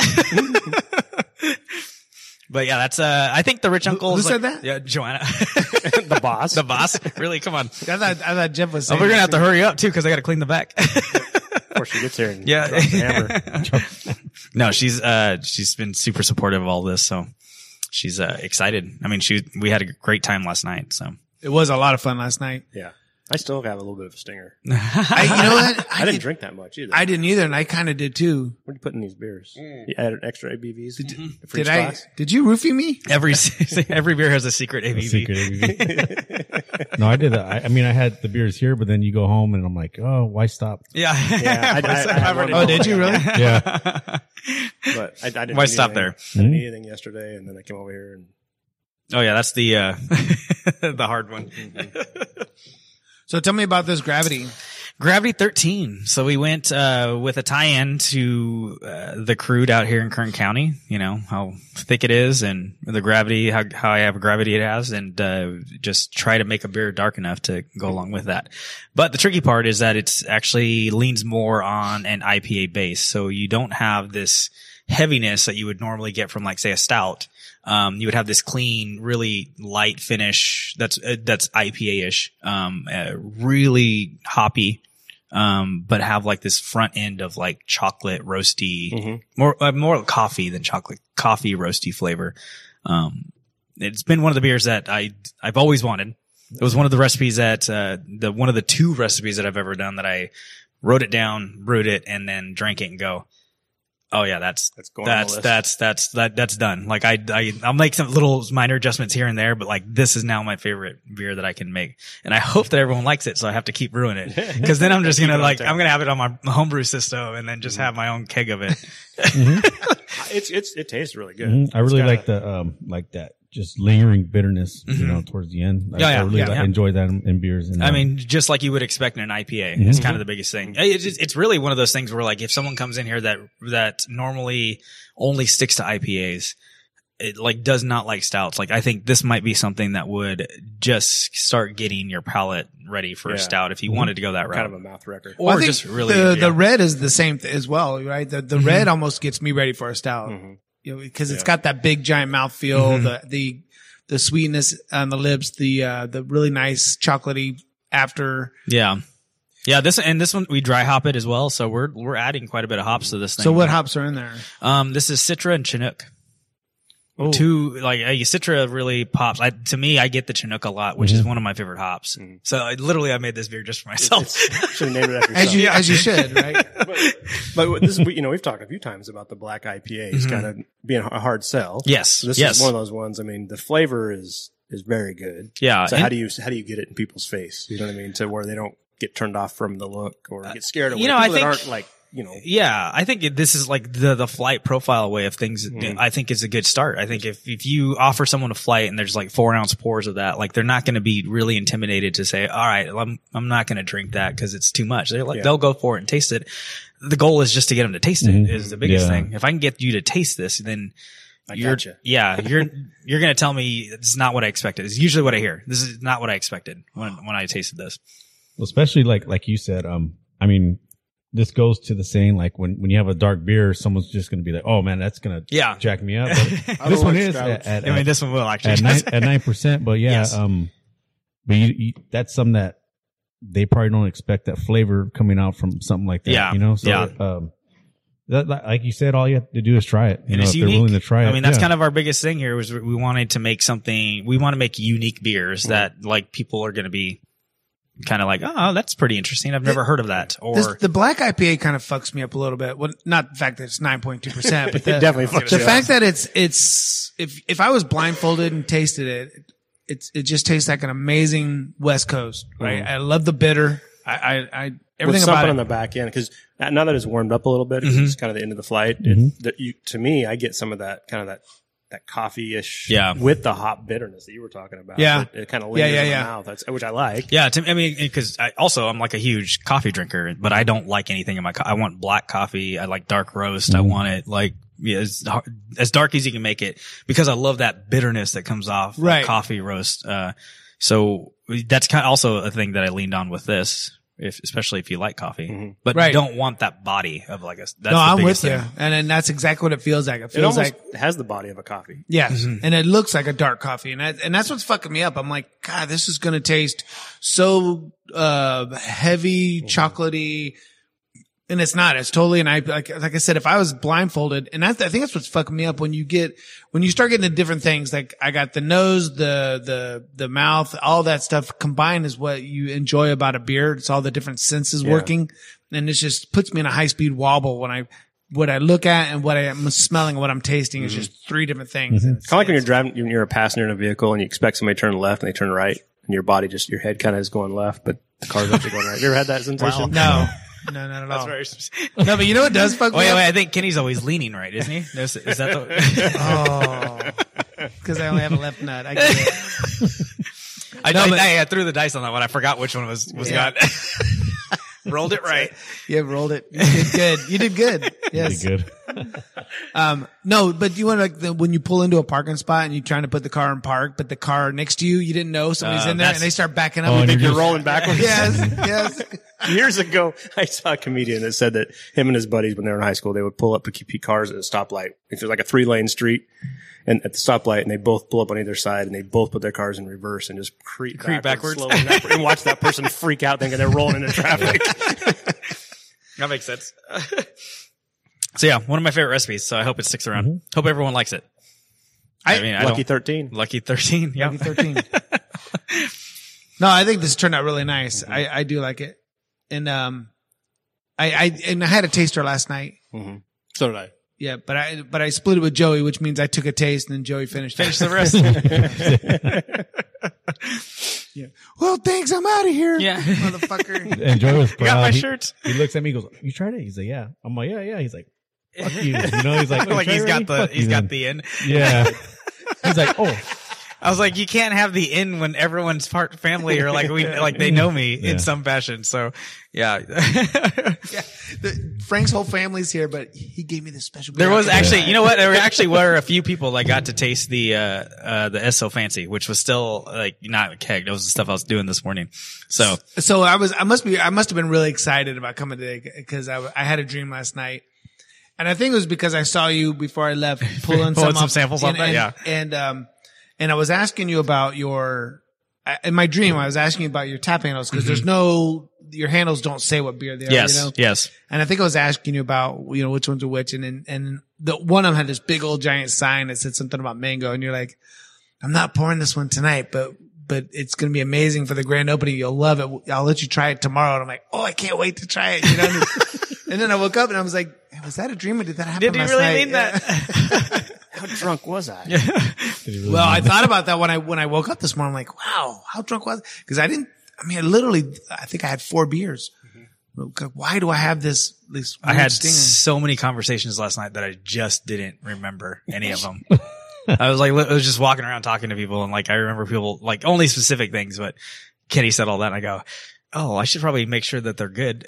But yeah, that's, I think the rich uncle. Who said that? Yeah, Joanna. The boss. The boss. Really? Come on. I thought Jeff was Oh, saying we're going to that have to too. hurry up too, cause I got to clean the back. Of course, she gets here and Yeah. drops the hammer. No, she's been super supportive of all this. So she's, excited. I mean, we had a great time last night. So It was a lot of fun last night. Yeah. I still have a little bit of a stinger. You know what? I didn't drink that much either. I didn't either, and I kind of did too. What do you put in these beers? You added extra ABVs? Did you roofie me? Every beer has a secret ABV. Secret ABV. No, I did that. I mean, I had the beers here, but then you go home and I'm like, oh, why stop? Yeah. Yeah, I had one Oh, did you really? Yeah. But I didn't Why eat stop anything. there? I didn't eat anything yesterday, and then I came over here and Oh yeah, that's the the hard one. So tell me about this Gravity. Gravity 13. So we went with a tie-in to the crude out here in Kern County. You know how thick it is, and the gravity, how I have gravity it has, and just try to make a beer dark enough to go along with that. But the tricky part is that it's actually leans more on an IPA base, so you don't have this heaviness that you would normally get from, like, say, a stout. You would have this clean, really light finish that's IPA-ish, really hoppy, but have like this front end of like chocolate roasty, more coffee than chocolate, coffee roasty flavor. It's been one of the beers that I've always wanted. It was one of the recipes that, one of the 2 recipes that I've ever done that I wrote it down, brewed it, and then drank it and go, oh yeah, that's done. Like I'll make some little minor adjustments here and there, but like this is now my favorite beer that I can make. And I hope that everyone likes it, so I have to keep brewing it. Cause then I'm just gonna I'm gonna have it on my homebrew system and then just have my own keg of it. it tastes really good. I really like the, like that just lingering bitterness, you know, towards the end. I really enjoy that in beers. And, I mean, just like you would expect in an IPA, it's kind of the biggest thing. It's really one of those things where, like, if someone comes in here that normally only sticks to IPAs, it like does not like stouts. Like, I think this might be something that would just start getting your palate ready for a stout if you wanted to go that route. Kind of a mouth wrecker. Well, Or I think just really the red is the same as well, right? The red almost gets me ready for a stout. You know, because it's got that big giant mouthfeel, the sweetness on the lips, the really nice chocolatey after. Yeah. This one we dry hop it as well, so we're adding quite a bit of hops to this thing. So what hops are in there? This is Citra and Chinook. Oh. Citra really pops. To me, I get the Chinook a lot, which is one of my favorite hops. So I made this beer just for myself. Should have named it after yourself. as you should, right? But this is, we've talked a few times about the black IPAs kind of being a hard sell. Yes. This is one of those ones. I mean, the flavor is very good. Yeah. So how do you get it in people's face? You know what I mean? To where they don't get turned off from the look or get scared away. I think, aren't like, Yeah, I think this is like the flight profile way of things. I think is a good start. I think if you offer someone a flight and there's like 4 ounce pours of that, like they're not going to be really intimidated to say, all right, I'm not going to drink that because it's too much. They'll go for it and taste it. The goal is just to get them to taste it is the biggest thing. If I can get you to taste this, then you're going to tell me it's not what I expected. It's usually what I hear. This is not what I expected when I tasted this. Well, especially like you said, I mean, this goes to the saying, like when you have a dark beer, someone's just going to be like, "Oh man, that's going to jack me up." But this one is this one will actually at 9%. But but you, that's something that they probably don't expect that flavor coming out from something like that. Yeah, you know. So that, like you said, all you have to do is try it. You know, if unique. they're willing to try it. I mean, that's kind of our biggest thing here. Was we wanted to make something. We want to make unique beers that like people are going to be kind of like, oh, that's pretty interesting. I've never heard of that. Or the black IPA kind of fucks me up a little bit. Well, not the fact that it's 9.2%, but it definitely fucks the you fact that it's if I was blindfolded and tasted it, it just tastes like an amazing West Coast, right? I love the bitter. I everything about it on the back end, because now that it's warmed up a little bit, it's kind of the end of the flight. To me, I get some of that kind of that coffee-ish with the hop bitterness that you were talking about. Yeah. It kind of lingers in my mouth, which I like. Yeah, because I'm like a huge coffee drinker, but I don't like anything in my I want black coffee. I like dark roast. I want it like as dark as you can make it, because I love that bitterness that comes off coffee roast. So that's kind of also a thing that I leaned on with this. Especially if you like coffee, but you don't want that body of like that's no, I'm with you. And then that's exactly what it feels like. It feels like it has the body of a coffee. Yes. And it looks like a dark coffee. And that's what's fucking me up. I'm like, God, this is going to taste so, heavy, chocolatey. And it's not. It's totally. And like I said, if I was blindfolded, and I think that's what's fucking me up when you start getting the different things. Like I got the nose, the mouth, all that stuff combined is what you enjoy about a beer. It's all the different senses working, and it just puts me in a high speed wobble when what I look at and what I'm smelling and what I'm tasting is just three different things. Kind of like when you're driving, you're a passenger in a vehicle and you expect somebody to turn left and they turn right, and your body your head kind of is going left, but the car's actually going right. You ever had that sensation? No. No, not at all. Very no, but you know what does fuck me up? Wait, I think Kenny's always leaning right, isn't he? Is that the... Oh. Because I only have a left nut. I get it. I threw the dice on that one. I forgot which one was got. Rolled it right. Yeah, rolled it. You did good. You did good. Yes. You did good. No, but you want when you pull into a parking spot and you're trying to put the car in park, but the car next to you didn't know somebody's in there and they start backing up. Oh, and you're rolling backwards. Yes. Years ago, I saw a comedian that said that him and his buddies, when they were in high school, they would pull up Poughkeepsie cars at a stoplight. If there's like a 3-lane street and at the stoplight, and they both pull up on either side and they both put their cars in reverse and just creep backwards. Slowly and watch that person freak out thinking they're rolling into traffic. That makes sense. So yeah, one of my favorite recipes. So I hope it sticks around. Mm-hmm. Hope everyone likes it. Lucky 13. Lucky 13. Yeah. Lucky 13. No, I think this turned out really nice. Mm-hmm. I do like it. And, I had a taster last night. Mm-hmm. So did I. Yeah, but I split it with Joey, which means I took a taste and then Joey finished the rest. Yeah. Well, thanks. I'm out of here. Yeah. Motherfucker. And Joey was proud. You got my shirt. He looks at me, he goes, "You tried it?" He's like, "Yeah." I'm like, "Yeah." He's like, "Fuck you." You know, he's like, like he's got the in. Yeah. He's like, "Oh." I was like, you can't have the in when everyone's part family or like they know me in some fashion. So yeah. Frank's whole family's here, but he gave me this special. There was actually, you know what? There actually were a few people that got to taste the S So Fancy, which was still like not a keg. That was the stuff I was doing this morning. So I must have been really excited about coming today because I had a dream last night. And I think it was because I saw you before I left pulling some samples on that. Yeah. And I was asking you about in my dream, I was asking you about your tap handles because your handles don't say what beer they are. Yes. You know? Yes. And I think I was asking you about, which ones are which. And the one of them had this big old giant sign that said something about mango. And you're like, I'm not pouring this one tonight, but it's going to be amazing for the grand opening. You'll love it. I'll let you try it tomorrow. And I'm like, oh, I can't wait to try it. You know? And then I woke up and I was like, hey, was that a dream or did that happen last night? Did he really mean that? How drunk was I? Really well, I thought about that when I woke up this morning. I'm like, wow, how drunk was I? Because I think I had 4 beers. Mm-hmm. Why do I have this I had so many conversations last night that I just didn't remember any of them. I was just walking around talking to people and I remember people only specific things, but Kenny said all that and I go, oh, I should probably make sure that they're good.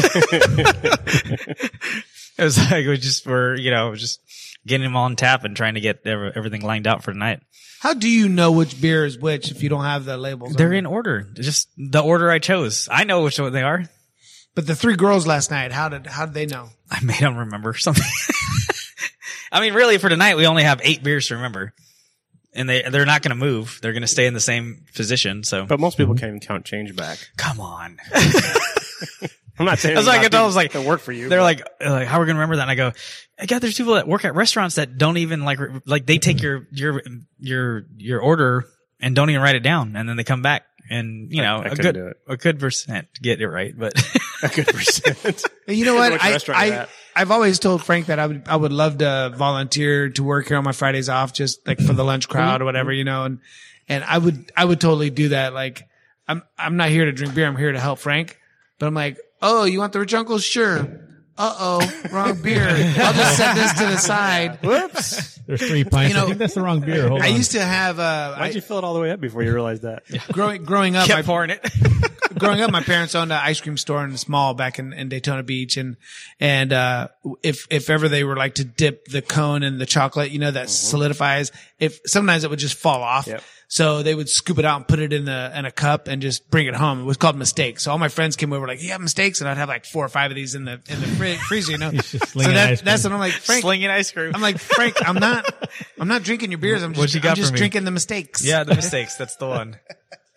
It was we're just getting them on tap and trying to get everything lined out for tonight. How do you know which beer is which if you don't have the labels? They're in order. Just the order I chose. I know which one they are. But the 3 girls last night, how did they know? I made them remember something. I mean, really, for tonight, we only have 8 beers to remember. And they're not going to move. They're going to stay in the same position. So, but most people can't even count change back. Come on. I'm not saying it work for you. They're like, how are we going to remember that? And I go, God, there's people that work at restaurants that don't even they take your order and don't even write it down. And then they come back and, a good percent to get it right, but a good percent. You know what? I've always told Frank that I would love to volunteer to work here on my Fridays off, just for the lunch crowd or whatever, and I would totally do that. I'm not here to drink beer. I'm here to help Frank, but I'm like, oh, you want the Rich Uncle? Sure. Wrong beer. I'll just set this to the side. Whoops. There's 3 pints. I think that's the wrong beer. Hold on. I used to have, why'd you fill it all the way up before you realized that? Growing up, kept pouring it. Growing up, my parents owned an ice cream store in the mall back in Daytona Beach. And if ever they were to dip the cone in the chocolate, that solidifies, sometimes it would just fall off. Yep. So they would scoop it out and put it in a cup and just bring it home. It was called Mistakes. So all my friends came over you have Mistakes? And I'd have 4 or 5 of these in the freezer, So that's what I'm like, Frank. Slinging ice cream. I'm like, Frank, I'm not drinking your beers. I'm just drinking the Mistakes. Yeah, the Mistakes. That's the one.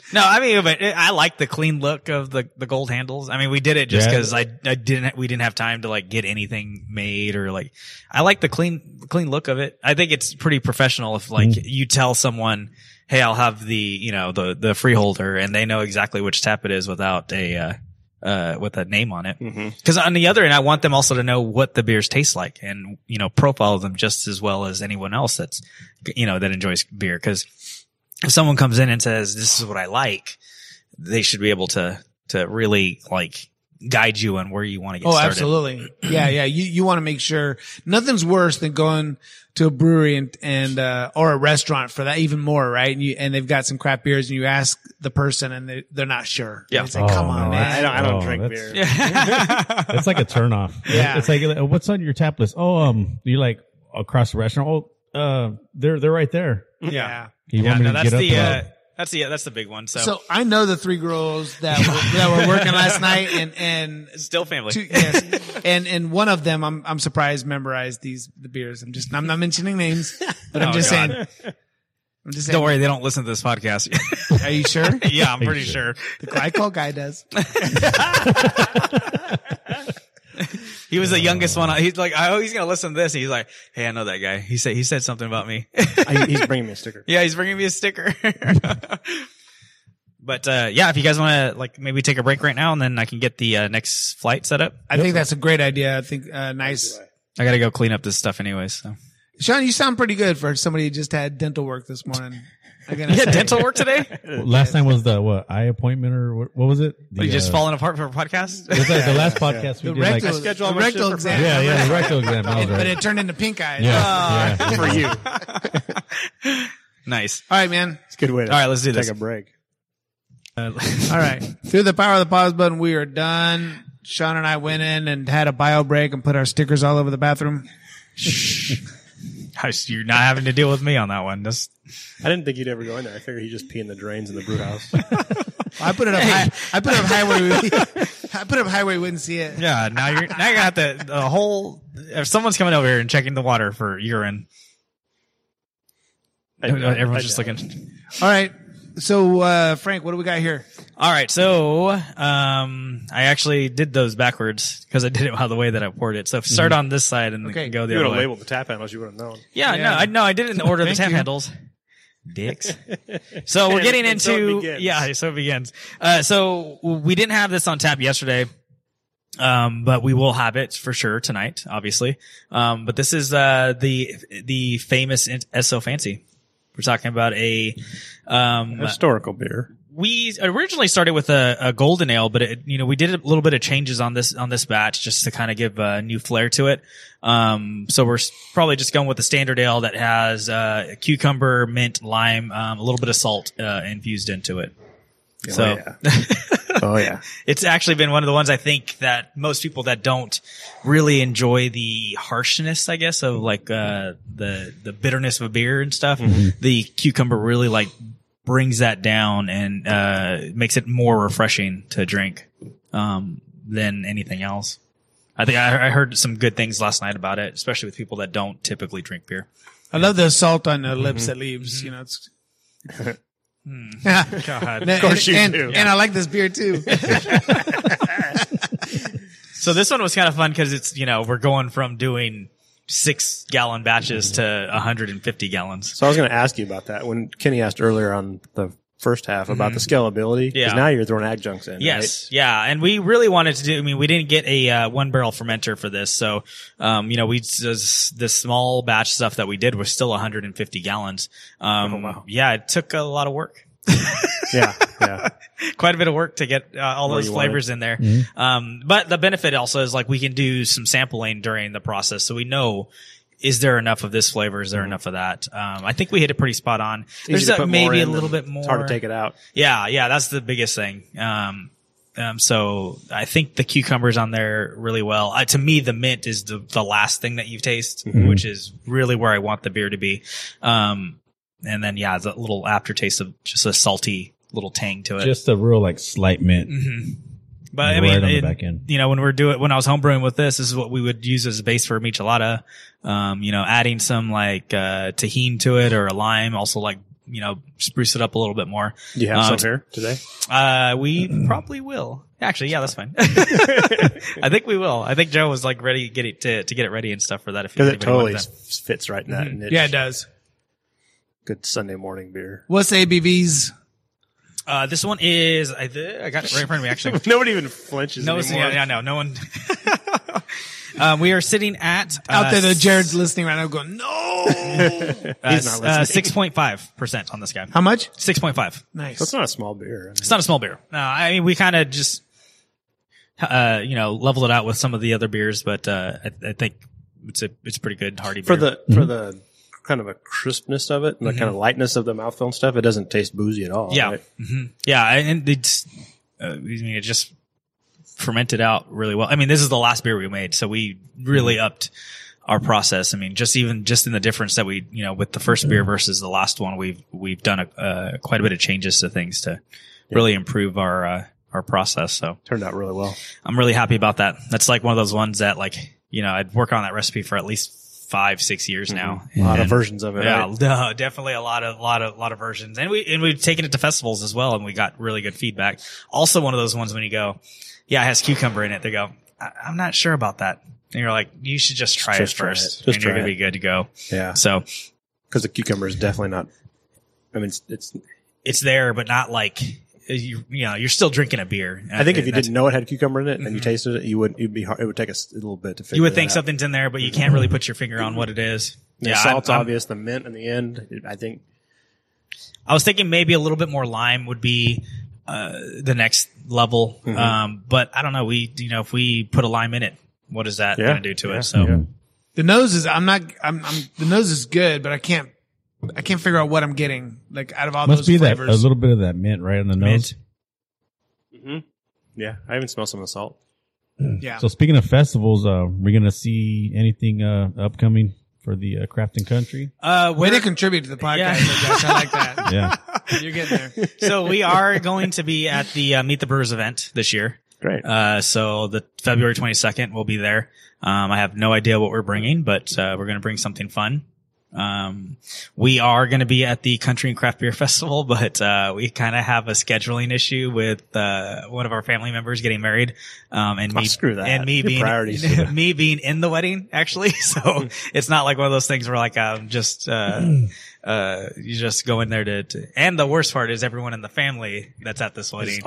No, I mean, but I like the clean look of the gold handles. I mean, we did it just because we didn't have time to like get anything made or like, I like the clean look of it. I think it's pretty professional if like you tell someone, hey, I'll have the freeholder, and they know exactly which tap it is without with a name on it. Because on the other end, I want them also to know what the beers taste like and, profile them just as well as anyone else that's, that enjoys beer. Because if someone comes in and says, this is what I like, they should be able to really like guide you on where you want to get started. Oh, absolutely. Yeah. You want to make sure nothing's worse than going to a brewery and or a restaurant for that even more, right? And they've got some craft beers and you ask the person and they're not sure. Yeah. It's like, come on, man. I don't drink beer. It's like a turnoff. Yeah. It's like, what's on your tap list? You're like across the restaurant. They're right there. Yeah. You want me to get up? That's the big one. So I know the three girls that were working last night and still family. Yes. And one of them, I'm surprised memorized the beers. I'm not mentioning names, but I'm just saying. Don't worry, they don't listen to this podcast. Are you sure? Yeah, I'm pretty sure. The glycol guy does. He was the youngest one. He's like, he's going to listen to this. He's like, hey, I know that guy. He said something about me. He's bringing me a sticker. Yeah, he's bringing me a sticker. But, if you guys want to like maybe take a break right now and then I can get the next flight set up. I think that's a great idea. I think, nice. I got to go clean up this stuff anyways. So. Sean, you sound pretty good for somebody who just had dental work this morning. You had dental work today? Last time was the eye appointment or what was it? You just falling apart for a podcast? It was like the last podcast we did. The rectal exam. Yeah, the rectal exam. But it turned into pink eye. Yeah. For you. Nice. All right, man. It's a good way to let's do this. take a break. All right. Through the power of the pause button, we are done. Sean and I went in and had a bio break and put our stickers all over the bathroom. You're not having to deal with me on that one. I didn't think you'd ever go in there. I figured he'd just pee in the drains in the brew house. I put it up high. I put it up high where you wouldn't see it. Yeah. Now you're gonna have to if someone's coming over here and checking the water for urine, everyone's just looking. All right. So, Frank, what do we got here? All right. So, I actually did those backwards because I did it the way that I poured it. So start on this side and go the other way. You would have labeled the tap handles. You would have known. Yeah. No, I didn't order the tap handles. Dicks. So we're getting into, so it begins. So we didn't have this on tap yesterday. But we will have it for sure tonight, obviously. But this is, the famous SO Fancy. We're talking about a historical beer. We originally started with a golden ale, but we did a little bit of changes on this batch just to kind of give a new flair to it. So we're probably just going with the standard ale that has cucumber, mint, lime, a little bit of salt infused into it. Oh yeah. It's actually been one of the ones I think that most people that don't really enjoy the harshness, I guess, of like the bitterness of a beer and stuff. Mm-hmm. The cucumber really like brings that down and makes it more refreshing to drink than anything else. I think I heard some good things last night about it, especially with people that don't typically drink beer. I love the salt on the lips it leaves. Mm-hmm. It's God. Of course you do. And I like this beer too. So this one was kind of fun because it's, we're going from doing 6-gallon batches to 150 gallons. So I was going to ask you about that when Kenny asked earlier on the first half about the scalability. Yeah. Because now you're throwing adjuncts in. Yes. Right? Yeah. And we really wanted to do, we didn't get a 1-barrel fermenter for this. So, this small batch stuff that we did was still 150 gallons. Wow. Yeah, it took a lot of work. Yeah. Quite a bit of work to get all those flavors in there. Mm-hmm. But the benefit also is like we can do some sampling during the process. So we know, is there enough of this flavor? Is there enough of that? I think we hit it pretty spot on. There's maybe a little bit more. It's hard to take it out. Yeah. That's the biggest thing. So I think the cucumber's on there really well. To me, the mint is the last thing that you taste, which is really where I want the beer to be. And then, it's a little aftertaste of just a salty little tang to it. Just a real, like, slight mint. Mm-hmm. But right on the back end. when I was homebrewing with this is what we would use as a base for a michelada. Adding some like, tahini to it or a lime, also like spruce it up a little bit more. Do you have some here today? We probably will. Actually, yeah, that's fine. I think we will. I think Joe was like ready to get it ready and stuff for that. Because it totally fits right in that niche. Yeah, it does. Good Sunday morning beer. What's ABVs? This one is, I got it right in front of me, actually. Nobody even flinches anymore. No, no one. We are sitting at out there. Jared's listening right now, going, "No." He's not listening. 6.5% on this guy. How much? 6.5. Nice. That's not a small beer. It's not a small beer. No, I mean we kind of just, leveled it out with some of the other beers, but I think it's pretty good, hearty beer. For the kind of a crispness of it and the kind of lightness of the mouthfeel and stuff, it doesn't taste boozy at all. Yeah, right? Yeah, and it's it just fermented out really well. I mean, this is the last beer we made, so we really upped our process. I mean, just in the difference that we, with the first beer versus the last one, we've done quite a bit of changes to things to really improve our process. So turned out really well. I'm really happy about that. That's like one of those ones that I'd work on that recipe for at least 5-6 years now. A lot of versions of it. Yeah, right? definitely a lot of versions. And we've taken it to festivals as well, and we got really good feedback. Also one of those ones when you go, yeah, it has cucumber in it. They go, I'm not sure about that. And you're like, you should just try it first. And you're going to be good to go. Yeah. So, because the cucumber is definitely not, I mean, it's there, but not like, you're still drinking a beer. I think if you didn't know it had cucumber in it and you tasted it, it would take a little bit to figure it out. You would think something's in there, but you can't really put your finger on what it is. The salt's obvious. The mint in the end, I think. I was thinking maybe a little bit more lime would be the next level. But I don't know. If we put a lime in it, what is that going to do to it? So the nose is, the nose is good, but I can't figure out what I'm getting. Like out of all those flavors. That a little bit of that mint right on the nose. Yeah, I even smell some of the salt. Yeah. So speaking of festivals, we're gonna see anything upcoming for the Craft and Country? Way to contribute to the podcast, Josh. I like that. Yeah. You're getting there. So we are going to be at the Meet the Brewers event this year. Great. So the February 22nd we'll be there. I have no idea what we're bringing, but we're going to bring something fun. We are going to be at the Country and Craft Beer Festival, but we kind of have a scheduling issue with one of our family members getting married, and screw that. And me being in the wedding, actually. So it's not like one of those things where you just go in there to and the worst part is everyone in the family that's at this wedding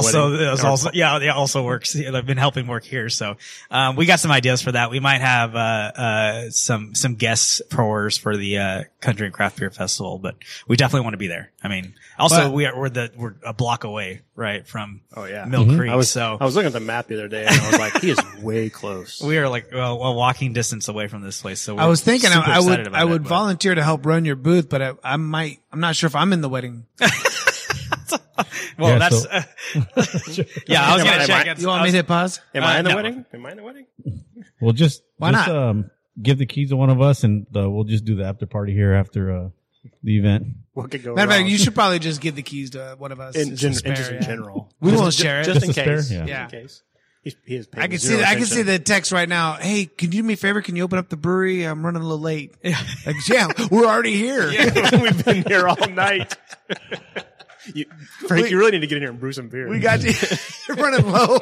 also works. I've been helping work here. So, we got some ideas for that. We might have, some guest pourers for the, Country and Craft Beer Festival, but we definitely want to be there. I mean, also we're a block away, right? From Mill Creek. I was looking at the map the other day and I was like, he is way close. We are like, a walking distance away from this place. So I was thinking I would volunteer to help run your booth, but I'm not sure if I'm in the wedding. Well, I was going to check. You want me to hit pause? Am I in the wedding? Am I in the wedding? Well, why not? Give the keys to one of us and we'll just do the after party here after, the event. What could go Matter of wrong? fact, you should probably just give the keys to one of us. In general. We won't share it. Just in case. Yeah. In case. He is I can see the text right now. Hey, can you do me a favor? Can you open up the brewery? I'm running a little late. We're already here. We've been here all night. Frank, you really need to get in here and brew some beer. We got you. You're running low.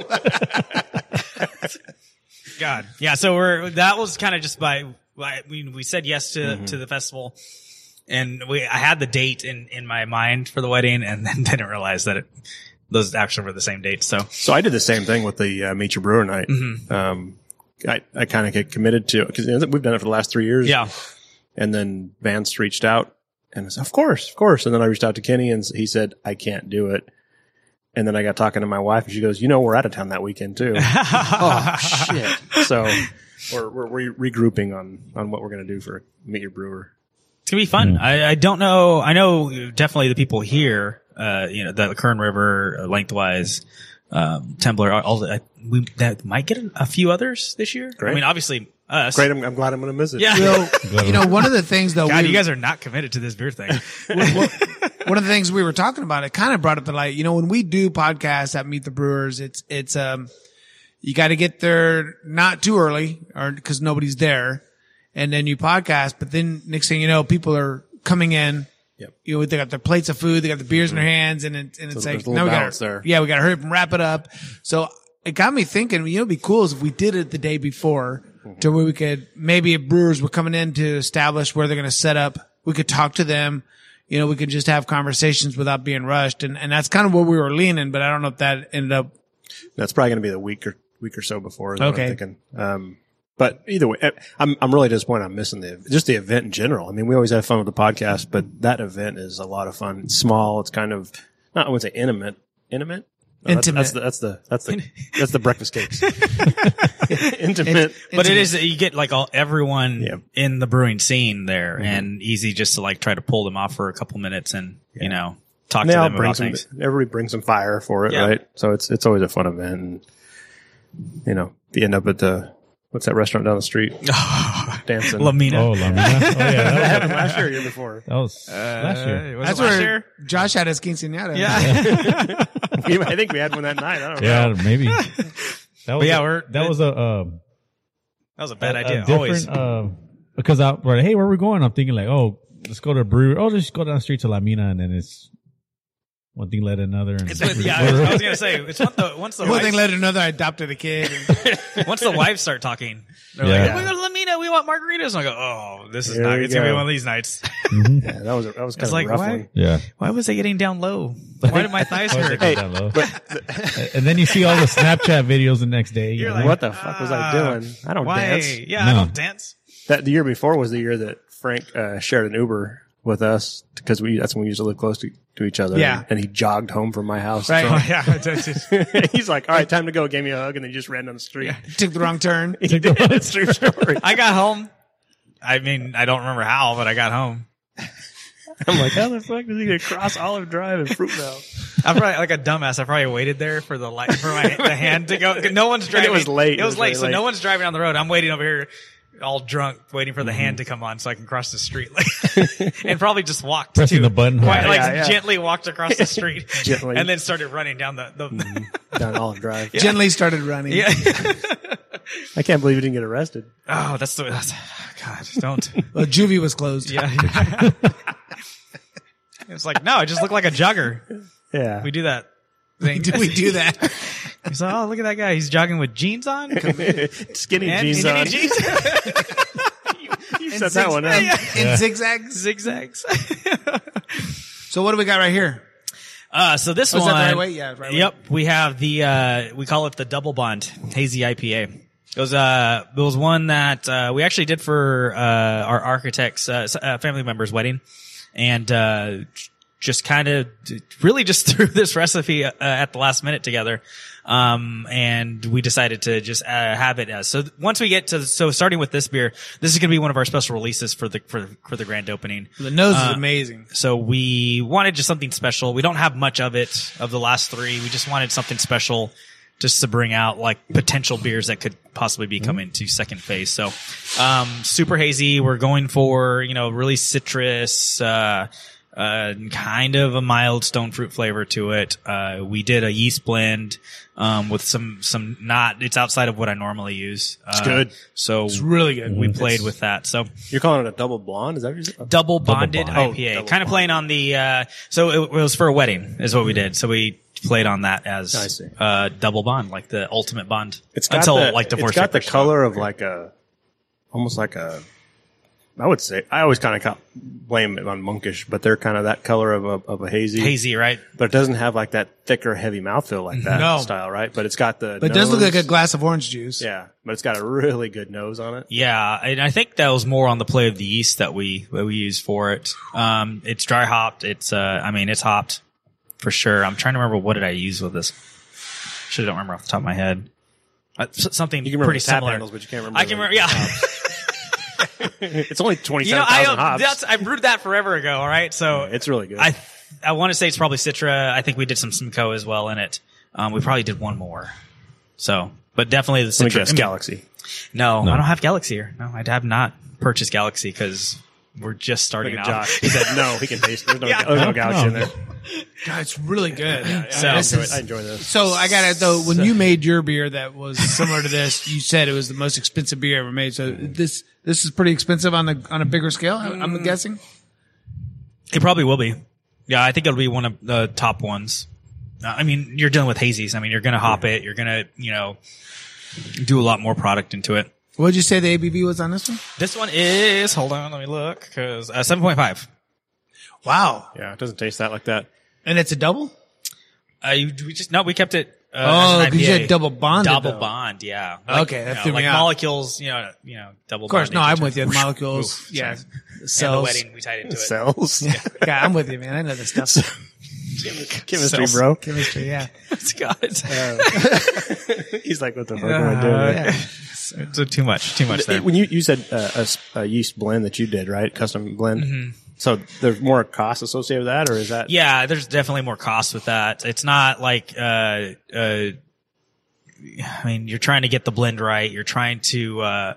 God. Yeah. So that was kind of just we said yes to the festival, and I had the date in my mind for the wedding, and then didn't realize that those actually were the same dates. So I did the same thing with the Meet Your Brewer night. I kind of get committed to, because we've done it for the last 3 years. Yeah. And then Vance reached out and I said, of course. And then I reached out to Kenny and he said, I can't do it. And then I got talking to my wife and she goes, we're out of town that weekend too. Oh shit. So we're regrouping on what we're going to do for Meet Your Brewer. It's gonna be fun. I don't know. I know definitely the people here, the Kern River, lengthwise, Temblor, that might get a few others this year. Great. I mean, obviously us. Great. I'm glad I'm going to miss it. Yeah. One of the things though, God, you guys are not committed to this beer thing. One of the things we were talking about, it kind of brought up the light. When we do podcasts at Meet the Brewers, it's you got to get there not too early or because nobody's there. And then you podcast, but then next thing you know, people are coming in Yep. You know, they got their plates of food, they got the beers in their hands, and it's there's like a little now we balance got there. yeah, we got to hurry up and wrap it up. So it got me thinking. You know, it'd be cool is if we did it the day before, to where we could maybe if brewers were coming in to establish where they're going to set up, we could talk to them. You know, we could just have conversations without being rushed, and that's kind of where we were leaning. But I don't know if that ended up. That's probably going to be the week or so before. Is what Okay. I'm thinking. But either way, I'm really disappointed I'm missing the event in general. I mean, we always have fun with the podcast, but that event is a lot of fun. It's small. It's kind of I wouldn't say intimate. No, Intimate. That's the breakfast cakes. Intimate. But it is, you get like everyone Yeah. in the brewing scene there and easy just to like try to pull them off for a couple minutes and, you know, talk to They all them bring about some. things. Everybody brings some fire for it, Yeah. right? So it's always a fun event. And, you know, you end up at what's that restaurant down the street? Dancing. Lamina. Oh, Lamina. Oh, yeah. That happened last year or year before. That was last year. Was That's it last where year? Josh had his quinceañera. Yeah. I think we had one that night. I don't know. Yeah, maybe. That was yeah, that was a bad idea. different, Always. because hey, where are we going? I'm thinking like, oh, let's go to a brewery. Oh, let's go down the street to Lamina, and then it's one thing led to another. And It's with, yeah, I was gonna say it's once the One thing wives, led to another. I adopted a kid. And once the wives start talking, they're Yeah. like, "We go to Lamina, we want margaritas." And I go, "Oh, this is Here not. we It's gonna be go. one of these nights." Yeah, that was kind It's of like, a rough why? one. yeah. Why was I getting down low? Why did my thighs Why was hurt? it down low? And then you see all the Snapchat videos the next day. You're know? like, What the fuck was I doing? I don't Why? dance. Yeah, I No. don't dance. The year before was the year that Frank shared an Uber with us because that's when we used to live close to each other. Yeah. And he jogged home from my house. Right. drunk. Yeah, He's like, all right, time to go. Gave me a hug and then just ran down the street. took the wrong turn. He did. It's a true story. I got home. I mean, I don't remember how, but I got home. I'm like, how the fuck did he get across Olive Drive and Fruitvale? I probably like a dumbass. I probably waited there for the light for the hand to go. No one's driving. it was late. It was late, really so late. no one's driving down the road. I'm waiting over here, all drunk, waiting for the hand to come on so I can cross the street, and probably just walked Pressing too. the button Quite, hard. like Yeah, yeah. gently walked across the street, Gently. and then started running down the. Down Olive Drive. Gently started running. Yeah. I can't believe he didn't get arrested. Oh, that's God. Don't. Well, juvie was closed. Yeah. It's like no, I just look like a jogger. Yeah. We do that thing. We do that. He's like, oh, look at that guy. He's jogging with jeans on. Skinny And jeans skinny on. jeans. You set that one up. In zigzags. Zigzags. So what do we got right here? So this Was one. that the right way? Yeah, right way. Yep. We have we call it the Double Bond Hazy IPA. It was one that, we actually did for, our architect's, family member's wedding. And, just kind of really just threw this recipe, at the last minute together. And we decided to just, have it as, so once we get to, so starting with this beer, this is going to be one of our special releases for the grand opening. The nose is amazing. So we wanted just something special. We don't have much of it, of the last three. We just wanted something special just to bring out like potential beers that could possibly be coming to second phase. So, super hazy. We're going for, really citrus, kind of a mild stone fruit flavor to it. We did a yeast blend, with some it's outside of what I normally use. It's good. So It's really good. we played with that. So You're calling it a double blonde? Is that what you're saying? double bonded bond. IPA, double kind of playing on the, so it was for a wedding is what we did. So we played on that as, I see. double bond, like the ultimate bond. It's got until the, like the it's Force got the Shepherds. color of like almost like I would say, I always kind of blame it on monkish, but they're kind of that color of a hazy. hazy, right? But it doesn't have like that thicker, heavy mouthfeel like that No. style, right? But it's got the But it does look nose. like a glass of orange juice. Yeah, but it's got a really good nose on it. Yeah, and I think that was more on the play of the yeast that we used for it. It's dry hopped. It's it's hopped for sure. I'm trying to remember what did I use with this. Should don't remember off the top of my head. Something You can remember pretty the tap similar. handles, but you can't remember. I can remember. Yeah. It's only 27,000 hops. I brewed that forever ago. All right, so It's really good. I want to say it's probably Citra. I think we did some Simcoe as well in it. We probably did one more. So, but definitely the Let me Citra. guess, Galaxy. No, I don't have Galaxy here. No, I have not purchased Galaxy because we're just starting Look at out. Josh. He said no. He can taste. There's no, Yeah. there's no Galaxy in there. God, it's really good. So- I enjoy this. So I got it though. When you made your beer that was similar to this, you said it was the most expensive beer ever made. So this is pretty expensive on a bigger scale. I'm guessing. It probably will be. Yeah, I think it'll be one of the top ones. I mean, you're dealing with hazies. I mean, you're going to hop it. You're going to, do a lot more product into it. What did you say the ABV was on this one? This one is, hold on, let me look, because 7.5. Wow. Yeah, it doesn't taste that like that. And it's a double? We kept it. Because you had double bonded. Double though. bond, yeah. Okay, that threw me like out. molecules, double. Of course, bonding no, I'm each with you. other. Molecules, yeah. And the Cells. wedding, we tied into it. Cells. Yeah, I'm with you, man. I know this stuff. Chemistry, Cells. bro. Chemistry, yeah. God. He's like, what the fuck am I doing? Yeah. So too much there. When you said a yeast blend that you did, right? Custom blend. So there's more cost associated with that, or is that? Yeah, there's definitely more cost with that. It's not like, I mean, you're trying to get the blend right. You're trying to,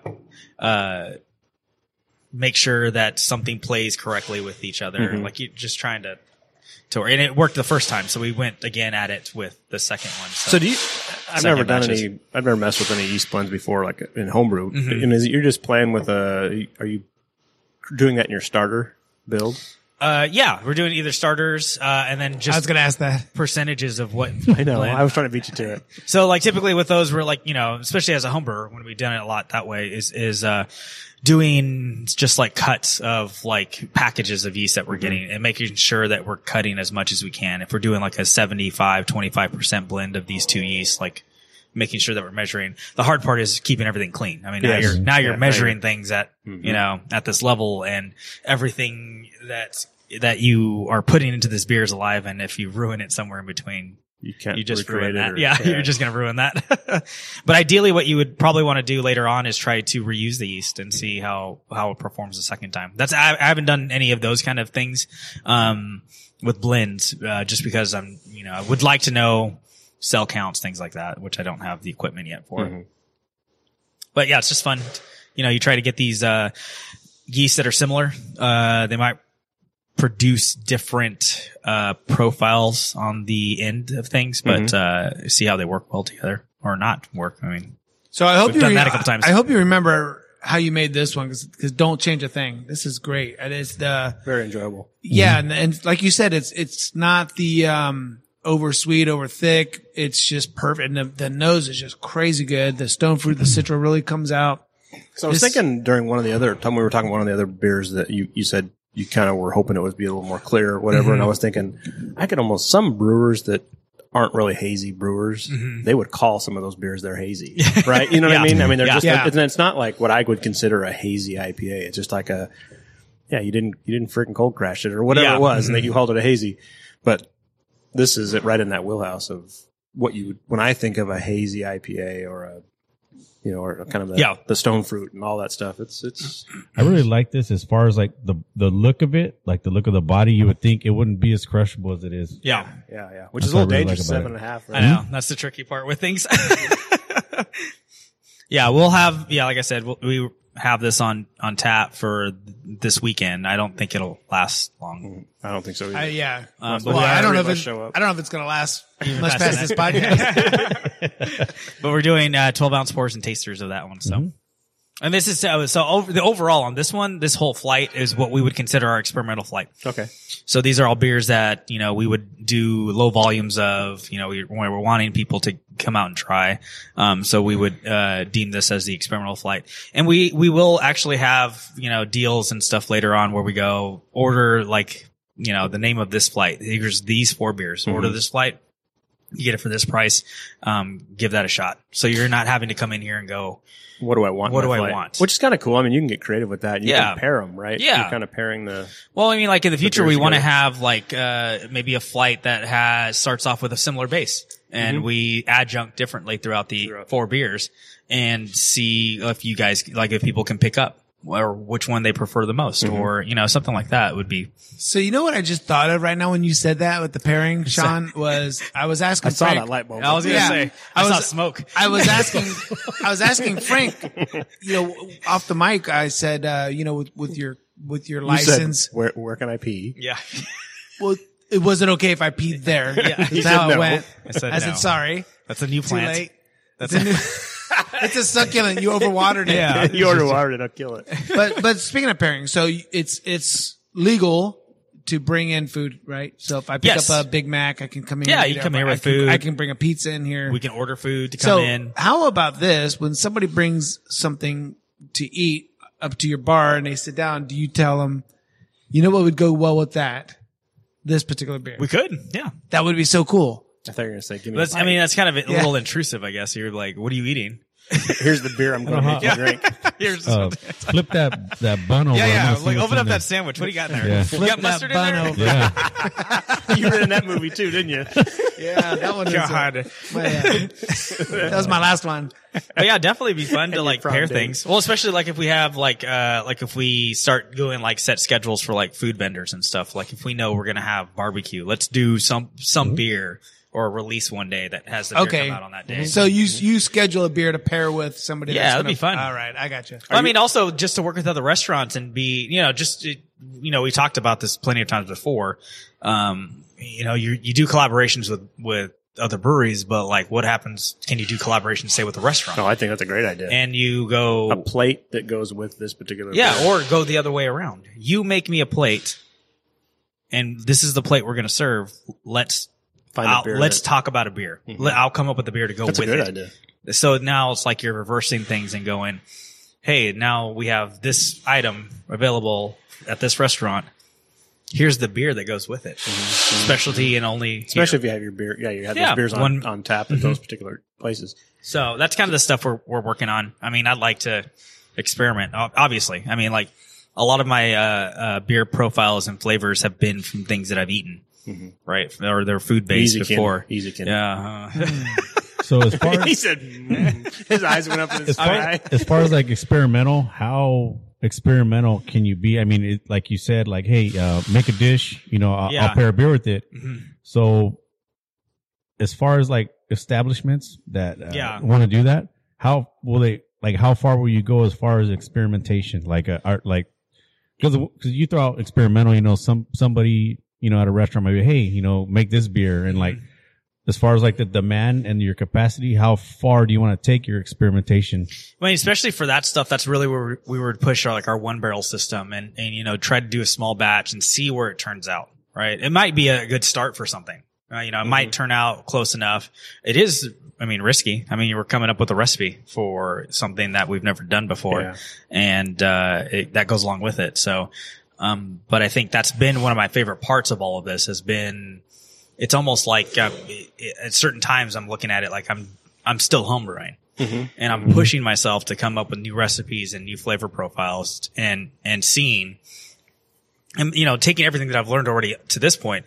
make sure that something plays correctly with each other. Like you're just trying to, and it worked the first time. So we went again at it with the second one. So do you, I've never messed with any yeast blends before, like in homebrew. And is it, you're just playing with are you doing that in your starter build? Yeah, we're doing either starters, and then just I was going to ask that. percentages of what. I know. blend. I was trying to beat you to it. So like typically with those, we're like, especially as a home brewer, when we've done it a lot that way is doing just like cuts of like packages of yeast that we're getting and making sure that we're cutting as much as we can. If we're doing like a 25% blend of these two yeasts, like making sure that we're measuring. The hard part is keeping everything clean. I mean, now you're measuring things at, at this level, and everything that you are putting into this beer is alive. And if you ruin it somewhere in between, you just ruin that. You're just going to ruin that. But ideally what you would probably want to do later on is try to reuse the yeast and see how it performs the second time. I haven't done any of those kind of things, with blends, just because I would like to know cell counts, things like that, which I don't have the equipment yet for. But yeah, it's just fun. You try to get these, yeast that are similar. They might produce different profiles on the end of things, but see how they work well together or not work. I mean, so I hope we've done that a couple times. I hope you remember how you made this one, because don't change a thing. This is great. And it's very enjoyable. Yeah, and like you said, it's not the over sweet, over thick. It's just perfect. And the nose is just crazy good. The stone fruit, the citra really comes out. So I was thinking during one of the other time we were talking one of the other beers that you said you kind of were hoping it would be a little more clear or whatever. And I was thinking some brewers that aren't really hazy brewers, they would call some of those beers they're hazy, right? You know what I mean? I mean, they're it's not like what I would consider a hazy IPA. It's just like you didn't freaking cold crash it or whatever it was, and that you called it a hazy. But this is it right in that wheelhouse of what you would, when I think of a hazy IPA or or kind of the stone fruit and all that stuff. It's. I really like this as far as like the look of it, like the look of the body. You would think it wouldn't be as crushable as it is. Yeah. Which is a little dangerous. 7.5. Right? I know that's the tricky part with things. Yeah, we'll have. Yeah, like I said, we have this on tap for this weekend. I don't think it'll last long. I don't think so either. I don't know if it's going to last much past this podcast. But we're doing 12-ounce pours and tasters of that one. So, and this is the overall on this one, this whole flight is what we would consider our experimental flight. Okay. So these are all beers that we would do low volumes of. We're wanting people to come out and try. So we would deem this as the experimental flight, and we will actually have deals and stuff later on where we go order the name of this flight. Here's these 4 beers. Order this flight. You get it for this price. Give that a shot. So you're not having to come in here and go, what do I want? What do I want? Which is kind of cool. I mean, you can get creative with that. You can pair them, right? Yeah. You're kind of pairing the. Well, I mean, like in the future, we want to have maybe a flight that starts off with a similar base, and we adjunct differently throughout the 4 beers, and see if you guys if people can pick up or which one they prefer the most, or something like that would be. So what I just thought of right now when you said that with the pairing, Sean, was I was asking. I saw Frank, that light bulb. I was gonna say I saw smoke. I was asking Frank, off the mic. I said, with your license, said, where can I pee? Yeah. Well, was it okay if I peed there? Yeah, that's how it went. I said no. Sorry. That's a new plant. Too late. That's a new. It's a succulent. You overwatered it. Yeah, you overwatered it. I'll kill it. But speaking of pairing, so it's legal to bring in food, right? So if I pick up a Big Mac, I can come in. Yeah, you come here with food. I can bring a pizza in here. We can order food to come in. How about this? When somebody brings something to eat up to your bar and they sit down, do you tell them, you know what would go well with that? This particular beer. We could, yeah. That would be so cool. I thought you were going to say, give me that's kind of a little intrusive, I guess. You're like, what are you eating? Here's the beer I'm going to make you drink. Here's flip that bun over. Yeah. Like, open up that sandwich. What do you got in there? Yeah. You got mustard in there? Over. Yeah. You were in that movie too, didn't you? Yeah, that one. God. That was my last one. But yeah, definitely be fun to like pair things. Well, especially like if we have like if we start doing like set schedules for like food vendors and stuff. Like if we know we're gonna have barbecue, let's do some beer or release one day that has the beer come out on that day. So you schedule a beer to pair with somebody. Yeah, that'd be fun. All right, I got you. I mean, also just to work with other restaurants and be, we talked about this plenty of times before. You do collaborations with other breweries, but like what happens, can you do collaborations, say, with a restaurant? No, I think that's a great idea. And you go... a plate that goes with this particular beer. Or go the other way around. You make me a plate, and this is the plate we're going to serve. Let's talk about a beer. Mm-hmm. I'll come up with a beer to go with it. That's a good idea. So now it's like you're reversing things and going, hey, now we have this item available at this restaurant. Here's the beer that goes with it. Mm-hmm. Specialty and only especially if you have your beer. Yeah, you have those beers on tap at those particular places. So that's kind of the stuff we're working on. I mean, I'd like to experiment, obviously. I mean, like a lot of my beer profiles and flavors have been from things that I've eaten, right? Or they're food based before. Easy. Yeah. So as far as he said, his eyes went up in his eye. As far as like experimental, how experimental can you be? I mean, like you said, like, hey, make a dish, I'll pair a beer with it. Mm-hmm. So as far as like establishments that want to do that, how far will you go as far as experimentation? Because you throw out experimental, somebody, at a restaurant might be, hey, make this beer. And like, as far as like the demand and your capacity, how far do you want to take your experimentation? I mean, especially for that stuff, that's really where we would push our 1-barrel system and try to do a small batch and see where it turns out, right? It might be a good start for something. It might turn out close enough. It is, risky. We're coming up with a recipe for something that we've never done before. And, that goes along with it. So, but I think that's been one of my favorite parts of all of this has been, it's almost like, at certain times I'm looking at it like I'm still homebrewing and I'm pushing myself to come up with new recipes and new flavor profiles and seeing and, taking everything that I've learned already to this point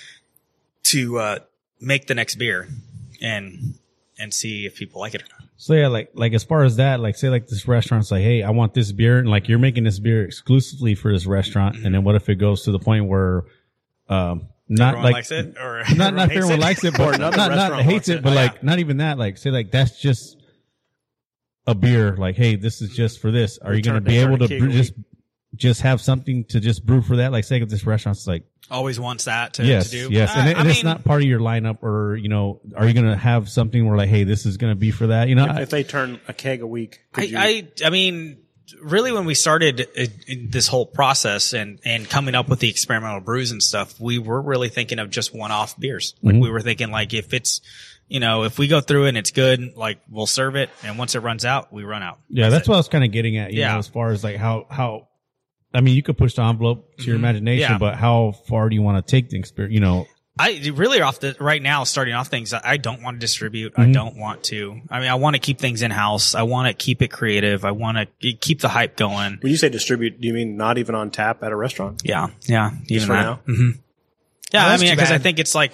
to, make the next beer and see if people like it or not. So yeah, like as far as that, like say like this restaurant's like, hey, I want this beer, and like you're making this beer exclusively for this restaurant, and then what if it goes to the point where, not everyone like likes it, or not everyone likes it, but not hates it, but like not even that. Like say like that's just a beer. Like hey, this is just for this. Are you going to be able to just have something to just brew for that? Like say if this restaurant's like always wants that to do. Yes, and it's not part of your lineup, or are you going to have something where like hey, this is going to be for that? If they turn a keg a week, really, when we started this whole process and coming up with the experimental brews and stuff, we were really thinking of just one-off beers. Like we were thinking like if it's, if we go through it and it's good, like we'll serve it. And once it runs out, we run out. Yeah. That's what I was kind of getting at, as far as like how, you could push the envelope to your imagination, but how far do you want to take the experience, I really right now, starting off things, I don't want to distribute. I don't want to. I want to keep things in house. I want to keep it creative. I want to keep the hype going. When you say distribute, do you mean not even on tap at a restaurant? Yeah. Even that. Mm-hmm. Yeah. Because I think it's like,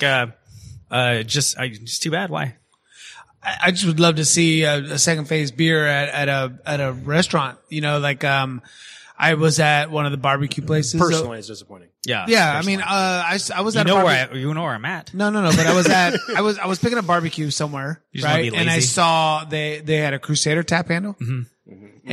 just too bad. Why? I just would love to see a second phase beer at a restaurant, I was at one of the barbecue places. Personally, it's disappointing. Yeah. Yeah. I was at you know where I'm at. No. But I was picking up barbecue somewhere, right? And I saw they had a Crusader tap handle. Mm-hmm.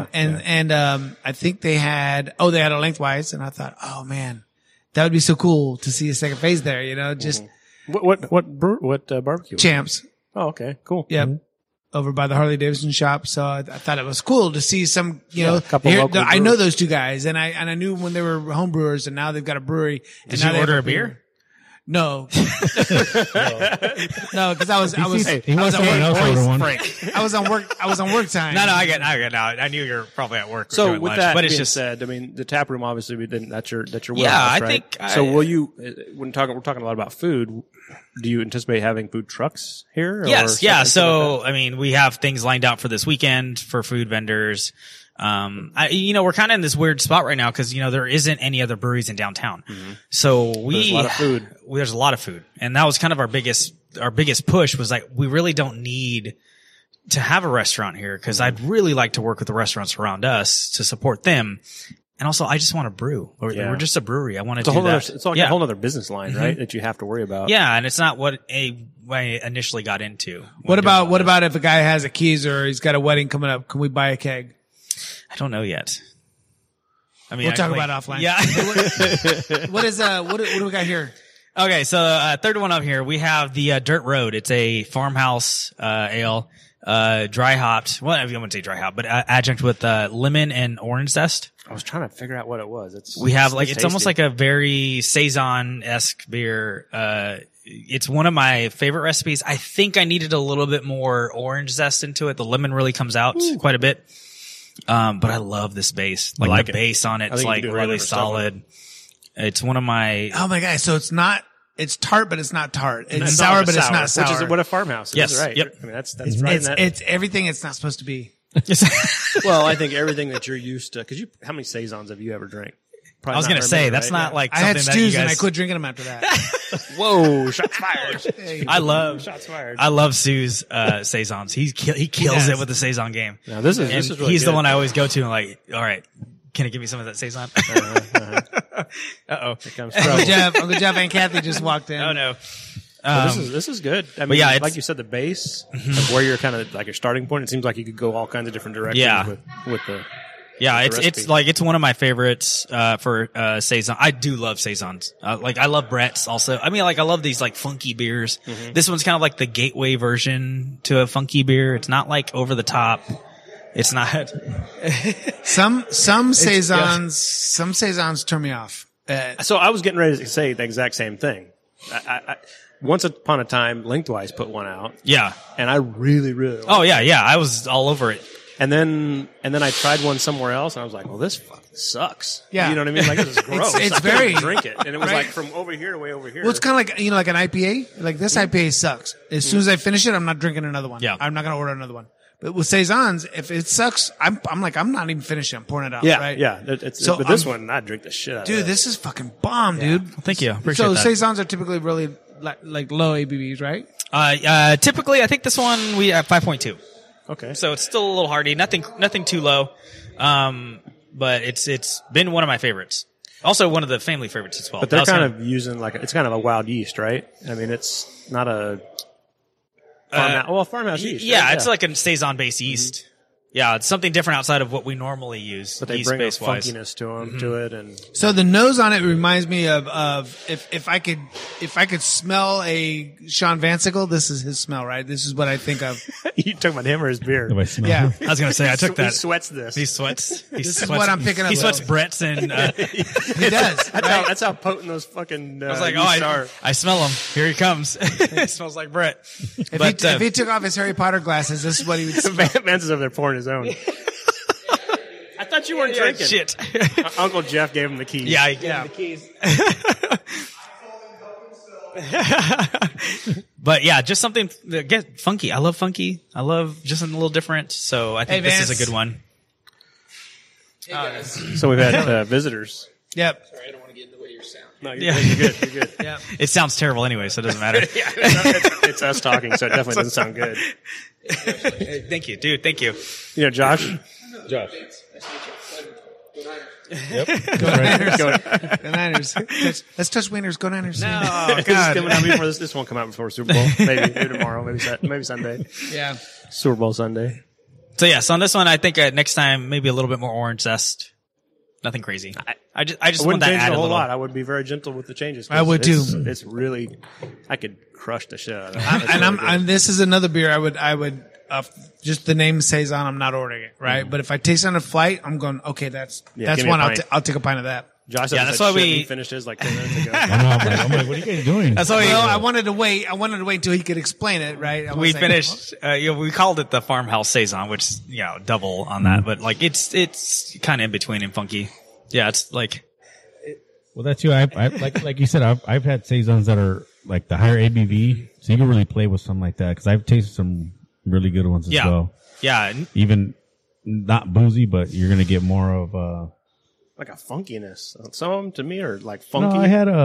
And I think they had a lengthwise, and I thought, oh man, that would be so cool to see a second phase there, just. What barbecue? Champs. Oh, okay. Cool. Yep. over by the Harley Davidson shop. So I thought it was cool to see some, a couple local I know brewers. those two guys, and I knew when they were home brewers, and now they've got a brewery. Did and now you they have order a beer? No, no, because I was He wants someone else to order one. I was on work time. No, I get now. I knew you were probably at work. or So doing with lunch, that but it's being just said, I mean, the tap room obviously we didn't. That's your wheelhouse, Yeah, I right? think So I- will you? We're talking a lot about food. Do you anticipate having food trucks here? or yes, yeah. something like So I mean, we have things lined out for this weekend for food vendors. We're kind of in this weird spot right now because there isn't any other breweries in downtown. So There's a lot of food. There's a lot of food, and that was kind of our biggest push was like we really don't need to have a restaurant here because I'd really like to work with the restaurants around us to support them. And also, I just want to brew. We're just a brewery. I want to It's a do whole that. other, it's like a whole other business line, right? That you have to worry about. Yeah, and it's not what I initially got into. What about if a guy has a keys or he's got a wedding coming up? Can we buy a keg? I don't know yet. I mean, We'll talk about it offline. Yeah. What do we got here? Okay, so third one up here, we have the Dirt Road. It's a farmhouse ale, dry hopped. Well, I wouldn't say dry hop, but adjunct with lemon and orange zest. I was trying to figure out what it was. We have it's tasty. almost like a very saison-esque beer. It's one of my favorite recipes. I think I needed a little bit more orange zest into it. The lemon really comes out quite a bit. But I love this base. like the it. base on I it's think you like can do a lot of really different stuff with solid. It's one of my Oh my god! So it's tart, but it's not tart. It's not sour, like but it's not sour. Which is what a farmhouse is, Yes, right? yep. I mean, that's right. in that. It's everything it's not supposed to be. Well, I think everything that you're used to, because how many saisons have you ever drank? I was going to say, that's not like I something had that you stews and I guys, quit drinking them after that. Whoa, shots fired. I love Shots fired. Sue's, saisons. He kills does. it with the saison game. Now, this And is really he's the good. one I always go to and like, all right, can you give me some of that saison? Uh-oh. Here comes trouble. Uncle Jeff and Kathy just walked in. Oh no. But this is good. I mean, yeah, it's- like you said, the base of where you're kind of like your starting point. It seems like you could go all kinds of different directions Yeah. with the. Yeah, the it's recipe. like it's one of my favorites for saison. I do love saisons. I love Brett's also. I mean, like I love these like funky beers. This one's kind of like the gateway version to a funky beer. It's not like over the top. It's not. Some saisons turn me off. So I was getting ready to say the exact same thing. I once upon a time, Lengthwise put one out, Yeah. and I really liked Oh yeah. I was all over it. And then I tried one somewhere else, and I was like, "Well, this fucking sucks." Yeah. You know what I mean? Like this is gross. It's I couldn't very- drink it, and it was right. like from over here to way over here. Well, it's kind of like like an IPA. Like this IPA sucks. As soon as I finish it, I'm not drinking another one. Yeah. I'm not going to order another one. But with saisons, if it sucks, I'm not even finishing. I'm pouring it out. yeah, right? yeah. So, But this one, I drink the shit out of Dude, it. this is fucking bomb, dude. Thank you. Appreciate So that. saisons are typically really like low ABVs, right? Typically, I think this one we have 5.2. Okay. So it's still a little hardy. Nothing too low. But it's been one of my favorites. Also one of the family favorites as well. But they're Also- kind of using it's kind of a wild yeast, right? I mean, it's not a farmhouse yeast. yeah, right? it's like a saison based yeast. Yeah, it's something different outside of what we normally use. But they bring a yeast-based wise. funkiness to it, and So the nose on it reminds me of if I could smell a Sean Vansickle, this is his smell, right? This is what I think of. you talking about him or his beard? Nobody smells Yeah. it. I was gonna say I took He that. sweats this. He sweats. This is what I'm picking up. He sweats Brett's and I He does. That's how potent those fucking. was like, yeasts are. I smell him. Here he comes. It smells like Brett. If he took off his Harry Potter glasses, this is what he would smell. Vance is over there pouring his own. I thought you weren't drinking. Shit. Uncle Jeff gave him the keys. Yeah, he gave him the keys. But yeah, just something that get funky. I love funky. I love just something a little different. So I think Hey, this is Vance. a good one. So we've had visitors. Yep. I don't want to get in the way of your sound. No, you're Yeah. good. You're good. You're good. Yep. It sounds terrible anyway, so it doesn't matter. It's us talking, so it definitely doesn't sound good. Hey, thank you, dude. Thank you. You know, Josh. Josh. Go Niners. Let's touch winners. Go Niners. Oh This is coming out before this won't come out before Super Bowl. Maybe tomorrow. Maybe Sunday. Yeah. Super Bowl Sunday. So yeah, so on this one, I think next time maybe a little bit more orange zest. Nothing crazy. I just I want wouldn't that change it added a whole little. lot. I would be very gentle with the changes. I would It's- too. It's really, I could crush the shit out of it. It's really good. And this is another beer I just the name Saison, I'm not ordering it, right? But if I taste it on a flight, I'm going, okay, that's give me one. a pint. I'll take a pint of that. Josh, that's why he finished his like 10 minutes ago. I'm like, what are you guys doing? That's why Well, I wanted to wait until he could explain it, right? I was we like, finished. We called it the Farmhouse Saison, which is double on that, but like it's kind of in between and funky. Yeah, it's like. Well, that's you. I like you said, I've had saisons that are like the higher ABV, so you can really play with something like that. Because I've tasted some really good ones as well. Yeah, even not boozy, but you're gonna get more of like a funkiness. Some of them to me are like funky. No, I had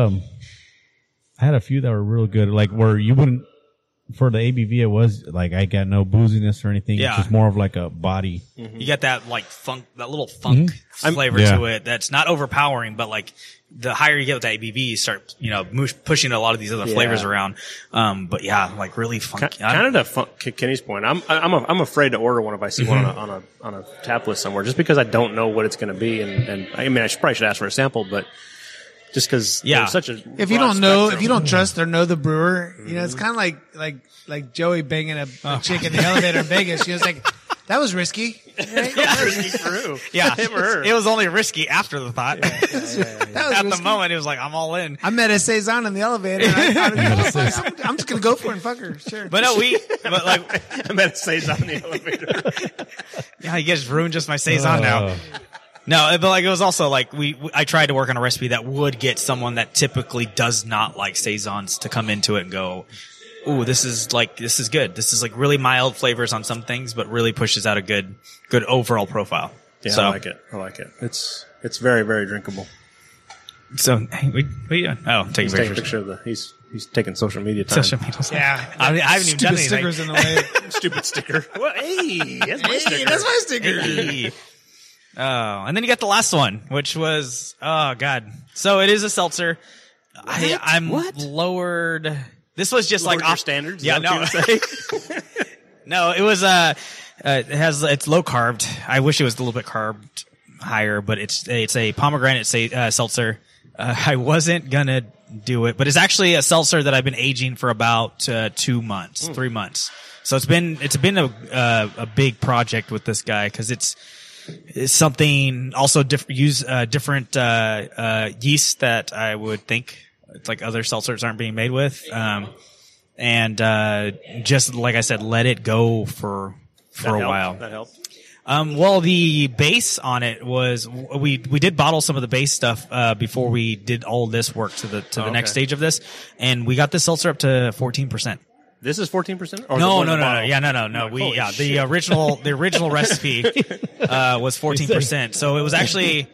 a few that were real good, like where you wouldn't. For the ABV, it was like I got no booziness or anything. Yeah. It's just more of like a body. You got that like funk, that little funk flavor to it. That's not overpowering, but like the higher you get with the ABV, you start pushing a lot of these other flavors around. But yeah, like really funky. Kind of to Kenny's point, I'm afraid to order one if I see one on a tap list somewhere, just because I don't know what it's going to be. And I mean, probably should ask for a sample, but. Just because there's such a if you don't know, if you don't trust or know the brewer, it's kind of like Joey banging a chick in the elevator in Vegas. She was like, "That was risky." Right? risky for Yeah, him or her. it was only risky after the thought. That was At risky. the moment, it was like I'm all in. I met a Saison in the elevator. And I thought, you know what, I'm just gonna go for it and fuck her. Sure. But no, but like, I met a Saison in the elevator. yeah, you guys ruined just my Saison now. No, but like it was also like I tried to work on a recipe that would get someone that typically does not like Saisons to come into it and go, "Ooh, this is good. This is like really mild flavors on some things, but really pushes out a good overall profile." Yeah, so, I like it. It's very, very drinkable. So, hey, what are you doing? Oh, taking He's taking a pictures. picture of he's taking social media time. Social media. Yeah. I haven't even done Stupid anything. stickers in the way. Stupid sticker. Well, hey, that's my sticker. That's my sticker. Hey. Oh, and then you got the last one, which was God. So it is a seltzer. I'm lowered. This was just Lowered like your off standards. Yeah, Is that no, what you would say? no. It was it's low carbed. I wish it was a little bit carbed higher, but it's a pomegranate seltzer. I wasn't gonna do it, but it's actually a seltzer that I've been aging for about 2 months, 3 months. So it's been a big project with this guy because it's something also different yeast that I would think like other seltzers aren't being made with, and just like I said, let it go for a while. That helped. Well, the base on it was we did bottle some of the base stuff before we did all this work to the next stage of this, and we got this seltzer up to 14%. This is 14%? No. Yeah, no. The original recipe was 14%. So it was actually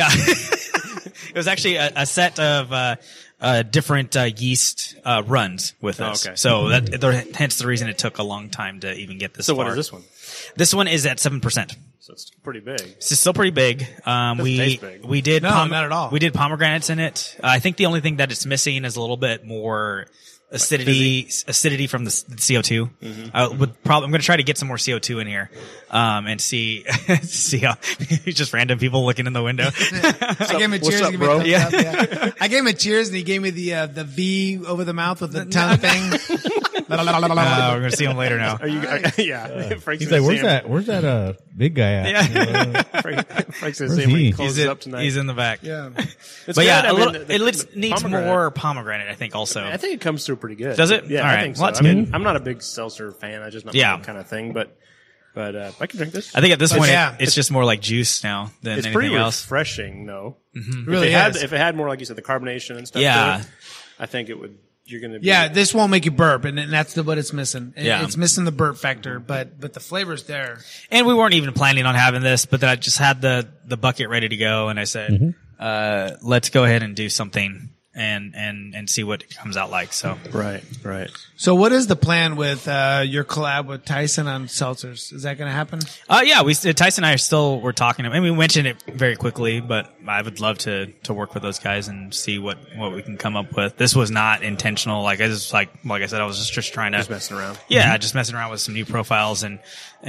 it was actually a set of different yeast runs with us. Okay. So hence the reason it took a long time to even get this. So far. what is this one? This one is at 7%. So it's pretty big. It's still pretty big. taste big. We did No, not at all. We did pomegranates in it. I think the only thing that it's missing is a little bit more acidity from the CO2. I'm going to try to get some more CO2 in here, and see how just random people looking in the window. I gave him a cheers. up, He gave me bro? a thumbs up, yeah. I gave him a cheers and he gave me the V over the mouth with the tongue thing. We're going to see him later now. Are you? Yeah. Frank's He's gonna like, see him. where's that big guy at? Yeah. Frank's gonna Where's see him when he? he closes up tonight. He's in the back. Yeah. It's But yeah, good. I mean, it needs pomegranate- more pomegranate, I think, also. I think it comes through pretty good. Does it? Yeah, All I right. think so. Well, that's I mean, good. I'm not a big seltzer fan. I just not Yeah. my kind of thing. But I can drink this. I think at this point, yeah. it's just more like juice now than It's anything pretty else. refreshing, though. Really if is. it had more, like you said, the carbonation and stuff. Yeah. to it, I think it would. You're gonna. Be, Yeah, this won't make you burp, and that's what it's missing. Yeah. It's missing the burp factor, but the flavor's there. And we weren't even planning on having this, but then I just had the bucket ready to go, and I said, let's go ahead and do something and see what it comes out like. So Right. So what is the plan with your collab with Tyson on seltzers? Is that going to happen? yeah, Tyson and I we're talking. I mean, we mentioned it very quickly, but I would love to work with those guys and see what we can come up with. This was not intentional. Like I just like I said, I was just trying to Just messing around. Yeah, just messing around with some new profiles and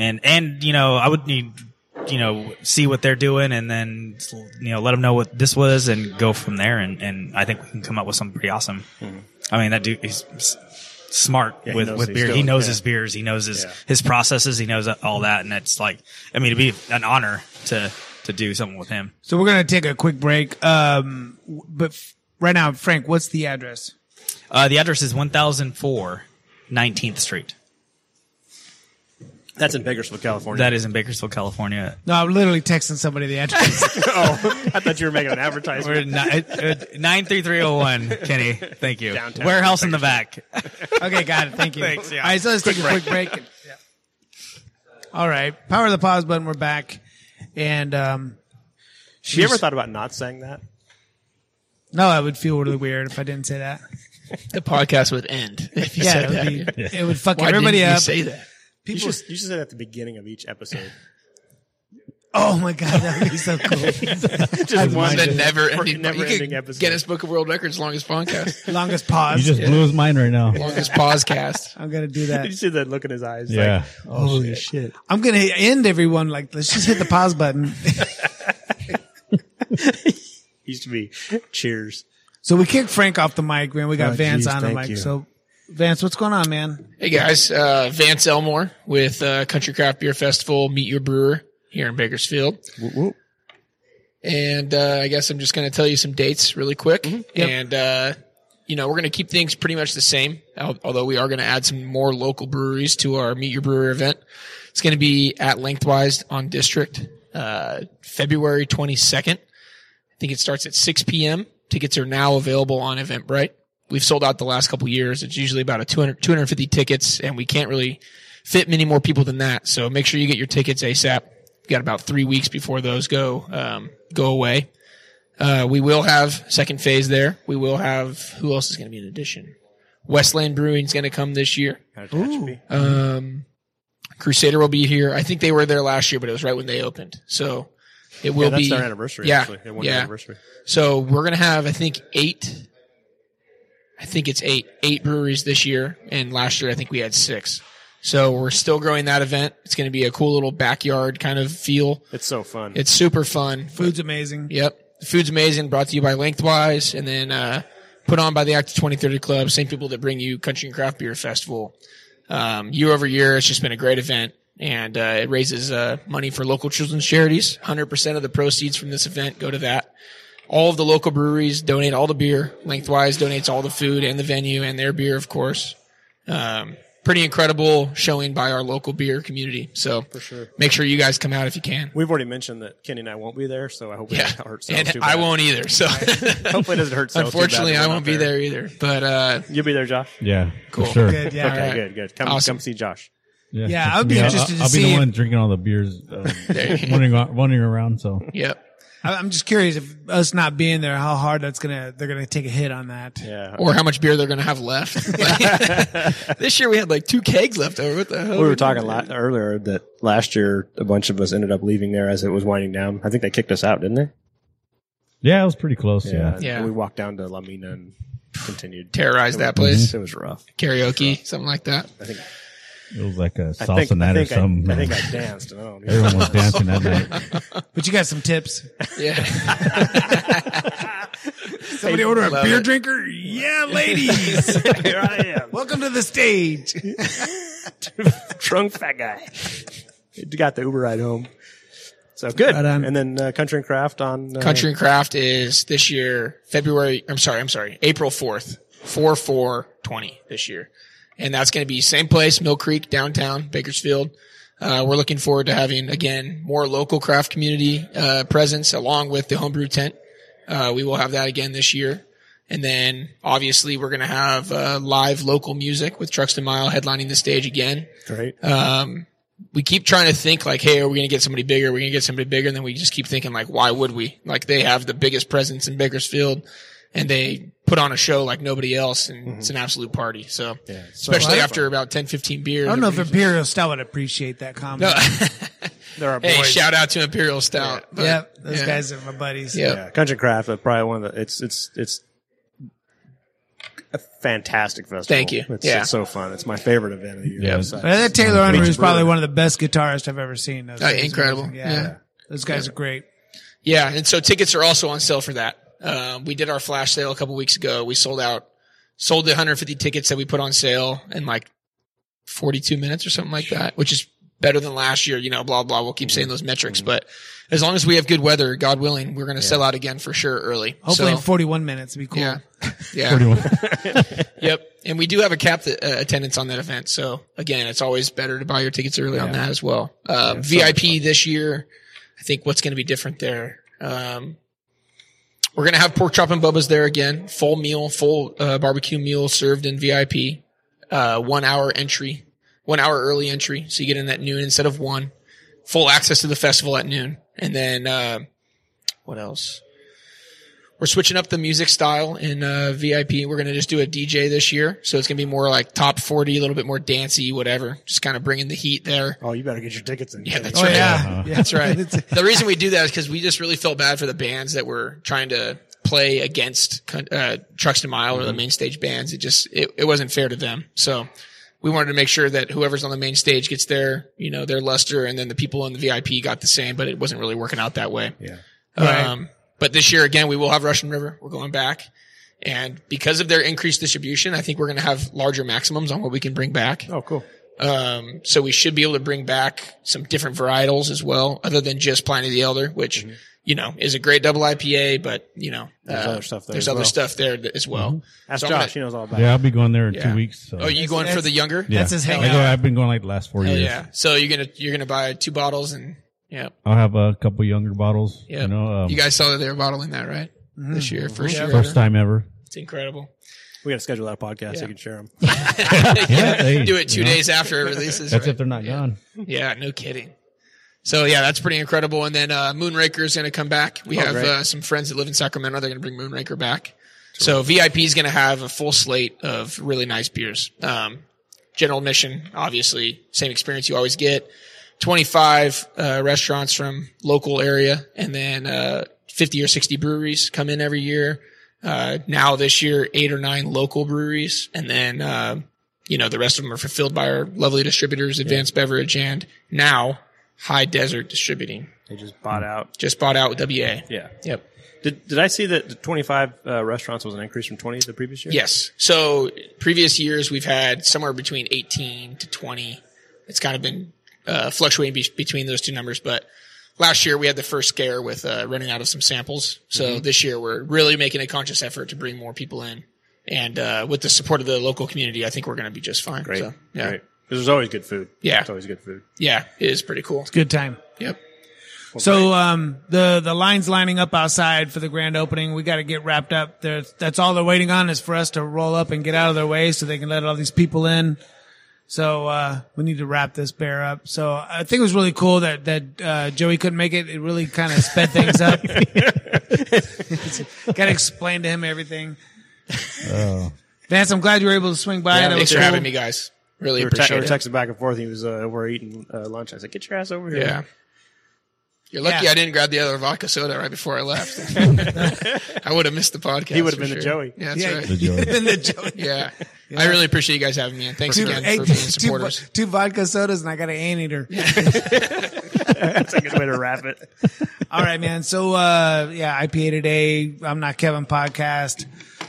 I would need see what they're doing and then let them know what this was and go from there and I think we can come up with something pretty awesome. I mean, that dude he's smart Yeah, with beer. He knows his beers. He knows his processes. He knows all that. And it's like, I mean, it'd be an honor to do something with him. So we're going to take a quick break. But right now, Frank, what's the address? The address is 1004 19th Street. That's in Bakersfield, California. That is in Bakersfield, California. No, I'm literally texting somebody the address. I thought you were making an advertisement. We're 93301, Kenny. Thank you. Downtown. Warehouse in the back. Okay, got it. Thank you. Thanks, yeah. All right, so let's take a quick break. All right, power the pause button. We're back. And Have you ever thought about not saying that? No, I would feel really weird if I didn't say that. The podcast would end if you said that. It would fuck Why everybody didn't up. you say that? You should say that at the beginning of each episode. Oh my god, that would be so cool. Just one The never-ending never-ending episode. Guinness Book of World Records longest podcast, Longest pause. You just blew his mind right now. longest pausecast. I'm gonna do Did that. you see that look in his eyes? Yeah. Like, holy shit. I'm gonna end everyone like, let's just hit the pause button. Used to be cheers. So we kicked Frank off the mic, man. We got Oh, Vance geez, on the thank mic. you. So Vance, what's going on, man? Hey guys, Vance Elmore with Country Craft Beer Festival. Meet Your Brewer here in Bakersfield. Whoop, whoop. And I guess I'm just going to tell you some dates really quick. Yep. And, we're going to keep things pretty much the same, although we are going to add some more local breweries to our Meet Your Brewer event. It's going to be at Lengthwise on District, February 22nd. I think it starts at 6 p.m. Tickets are now available on Eventbrite. We've sold out the last couple years. It's usually about 250 tickets, and we can't really fit many more people than that. So make sure you get your tickets ASAP. We've got about 3 weeks before those go away. We will have second phase there. We will have, who else is going to be in addition? Westland Brewing is going to come this year. Crusader will be here. I think they were there last year, but it was right when they opened. So it will that's be their anniversary. Yeah, Actually. They won their anniversary. So we're going to have, I think it's eight breweries this year. And last year, I think we had 6. So we're still growing that event. It's going to be a cool little backyard kind of feel. It's so fun. It's super fun. Food's amazing. Yep. The food's amazing. Brought to you by Lengthwise, and then put on by the Active 2030 Club. Same people that bring you Country and Craft Beer Festival. Year over year, it's just been a great event, and it raises money for local children's charities. 100% of the proceeds from this event go to that. All of the local breweries donate all the beer. Lengthwise donates all the food and the venue and their beer, of course. Pretty incredible showing by our local beer community. So For sure. make sure you guys come out if you can. We've already mentioned that Kenny and I won't be there, so I hope it Yeah, doesn't hurt sales and too I bad. won't either. So Hopefully it doesn't hurt sales too bad unfortunately, that I we're won't not be there either. But You'll be there, Josh? Yeah. Cool. For sure. Good, yeah. Okay, right. good. Come Awesome. see Josh. Yeah, I would be interested to I'll be see the one if- drinking all the beers, There you go. wandering around. So yep. I'm just curious if us not being there, how hard they're gonna take a hit on that. Yeah. Or how much beer they're going to have left. This year we had like 2 kegs left over. What the hell? We were talking earlier that last year a bunch of us ended up leaving there as it was winding down. I think they kicked us out, didn't they? yeah, it was pretty close. Yeah. Yeah. And we walked down to La Mina and continued. Terrorize that place. It was rough. Karaoke, something like that. I think It was like a I salsa think, night I or think, something. I think I danced. And I don't Everyone was dancing that night. But you got some tips. Yeah. Somebody order a Love beer it. drinker? Yeah, ladies. Here I am. Welcome to the stage. Drunk fat guy. Got the Uber ride home. So good. Right on. And then Country and Craft on Country and Craft is this year, April 4th, 4/4/20 this year. And that's going to be same place, Mill Creek, downtown, Bakersfield. We're looking forward to having, again, more local craft community presence along with the homebrew tent. We will have that again this year. And then, obviously, we're going to have live local music with Truxton Mile headlining the stage again. Great. We keep trying to think like, hey, are we going to get somebody bigger? We're going to get somebody bigger. And then we just keep thinking like, why would we? Like, they have the biggest presence in Bakersfield, and they put on a show like nobody else, and it's an absolute party. So, especially after about 10, 15 beers. I don't know if Imperial Stout would appreciate that comment. There are Hey, boys. shout out to Imperial Stout. But, Yeah, those yeah. guys are my buddies. Yeah. Yeah, Country and Craft, probably one of the. It's a fantastic festival. Thank you. It's so fun. It's my favorite event of the year. Yeah. Besides- But that Taylor Unruh is Beach probably Brewer. one of the best guitarists I've ever seen. Those guys are incredible. amazing. Yeah. Those guys are great. Yeah, and so tickets are also on sale for that. We did our flash sale a couple weeks ago. We sold out sold the 150 tickets that we put on sale in like 42 minutes or something like that, which is better than last year, blah, blah. We'll keep saying those metrics, but as long as we have good weather, God willing, we're going to sell out again for sure early. Hopefully in 41 minutes. It'd be cool. Yeah. Yeah. Yep. And we do have a capped attendance on that event. So again, it's always better to buy your tickets early on that as well. VIP this year, I think what's going to be different there. We're going to have pork chop and Bubba's there again. Full meal, barbecue meal served in VIP. 1 hour entry, 1 hour early entry. So you get in at noon instead of 1. Full access to the festival at noon. And then, what else? We're switching up the music style in VIP. We're going to just do a DJ this year. So it's going to be more like top 40, a little bit more dancey, whatever. Just kind of bringing the heat there. Oh, you better get your tickets in. Yeah, that's right. Yeah. That's right. The reason we do that is because we just really felt bad for the bands that were trying to play against Trucks to Mile or the main stage bands. It wasn't fair to them. So we wanted to make sure that whoever's on the main stage gets their luster, and then the people in the VIP got the same, but it wasn't really working out that way. Yeah. Right. But this year, again, we will have Russian River. We're going back. And because of their increased distribution, I think we're going to have larger maximums on what we can bring back. Oh, cool. So we should be able to bring back some different varietals as well, other than just Pliny the Elder, which, is a great double IPA, but, there's other stuff there. There's other stuff there as well. Ask So Josh. He knows all about Yeah, it. I'll be going there in Yeah. 2 weeks. So. Oh, you going for the younger? yeah. That's his hangout. I've been going like the last 4 Hell years. yeah. So you're gonna buy 2 bottles and I'll have a couple younger bottles. yeah. You You guys saw that they were bottling that, right? This year, first year. first time ever. It's incredible. We got to schedule that podcast so you can share them. Hey, Do it 2 you know, days after it releases. That's right? if they're not gone. Yeah, no kidding. So yeah, that's pretty incredible. And then Moonraker is going to come back. We have some friends that live in Sacramento. They're going to bring Moonraker back. So VIP is going to have a full slate of really nice beers. General admission, obviously, same experience you always get. 25 restaurants from local area, and then 50 or 60 breweries come in every year. Now this year, 8 or 9 local breweries, and then the rest of them are fulfilled by our lovely distributors, Advanced Beverage, and now High Desert Distributing. They just bought out. Just bought out with WA. Yeah. Yep. Did I see that the 25 restaurants was an increase from 20 the previous year? Yes. So previous years we've had somewhere between 18 to 20. It's kind of been fluctuating between those two numbers, but last year we had the first scare with running out of some samples. So this year we're really making a conscious effort to bring more people in, and with the support of the local community, I think we're going to be just fine. Great. So, yeah. Great. Because there's always good food. Yeah. It's always good food. Yeah, it is pretty cool. Good time. Yep. So, the line's lining up outside for the grand opening. We got to get wrapped up. That's all they're waiting on is for us to roll up and get out of their way so they can let all these people in. So, we need to wrap this bear up. So I think it was really cool that Joey couldn't make it. It really kind of sped things up. Got to explain to him everything. Oh. Vance, I'm glad you were able to swing by. Yeah, That Thanks was for cool. having me, guys. Really We were appreciate it. texting back and forth. He was we're eating lunch. I said, "Get your ass over here." Yeah. You're lucky Yeah. I didn't grab the other vodka soda right before I left. I would have missed the podcast. He would have for been the sure. Joey. Yeah, that's Yeah. right. The Joey. Then the Joey. Yeah. I really appreciate you guys having me, and thanks again Hey, for being supporters. two vodka sodas and I got an anteater. That's a good way to wrap it. All right, man. So, IPA today. I'm Not Kevin podcast.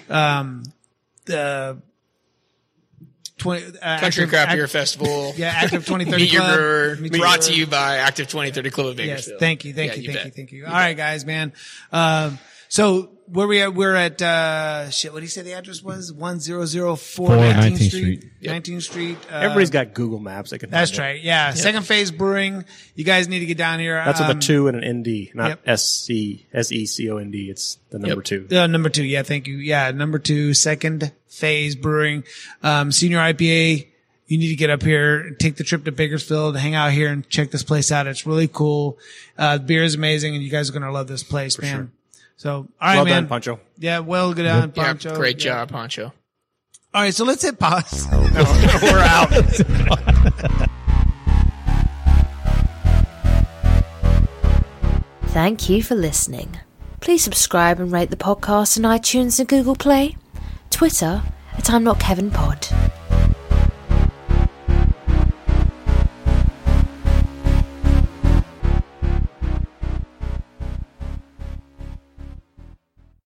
The Country Active- Craft Beer Festival. Yeah, Active 2030 Meet Your Club. Brewer. Meet Your Brought Brewer. to you by Active 2030 Club of Yes, Bakersfield. thank you. bet. All right, guys, man. So where we at? We're at what did he say the address was? 1004 19th Street. 19th Street. Everybody's got Google Maps. They can. That's find it. right. Yeah. Second Phase Brewing. You guys need to get down here. That's with a 2 and an ND, not Yep. SECOND. It's the number 2. Number 2. Yeah. Thank you. Yeah. Number 2, Second Phase Brewing. Senior IPA. You need to get up here, take the trip to Bakersfield, hang out here and check this place out. It's really cool. The beer is amazing and you guys are going to love this place, man. sure. So, all right, Well man. done, Pancho. Yeah. Well, good on Yeah, Pancho. great Yeah. job, Pancho. All right. So let's hit pause. We're out. Thank you for listening. Please subscribe and rate the podcast on iTunes and Google Play. Twitter @I'mNotKevinPod.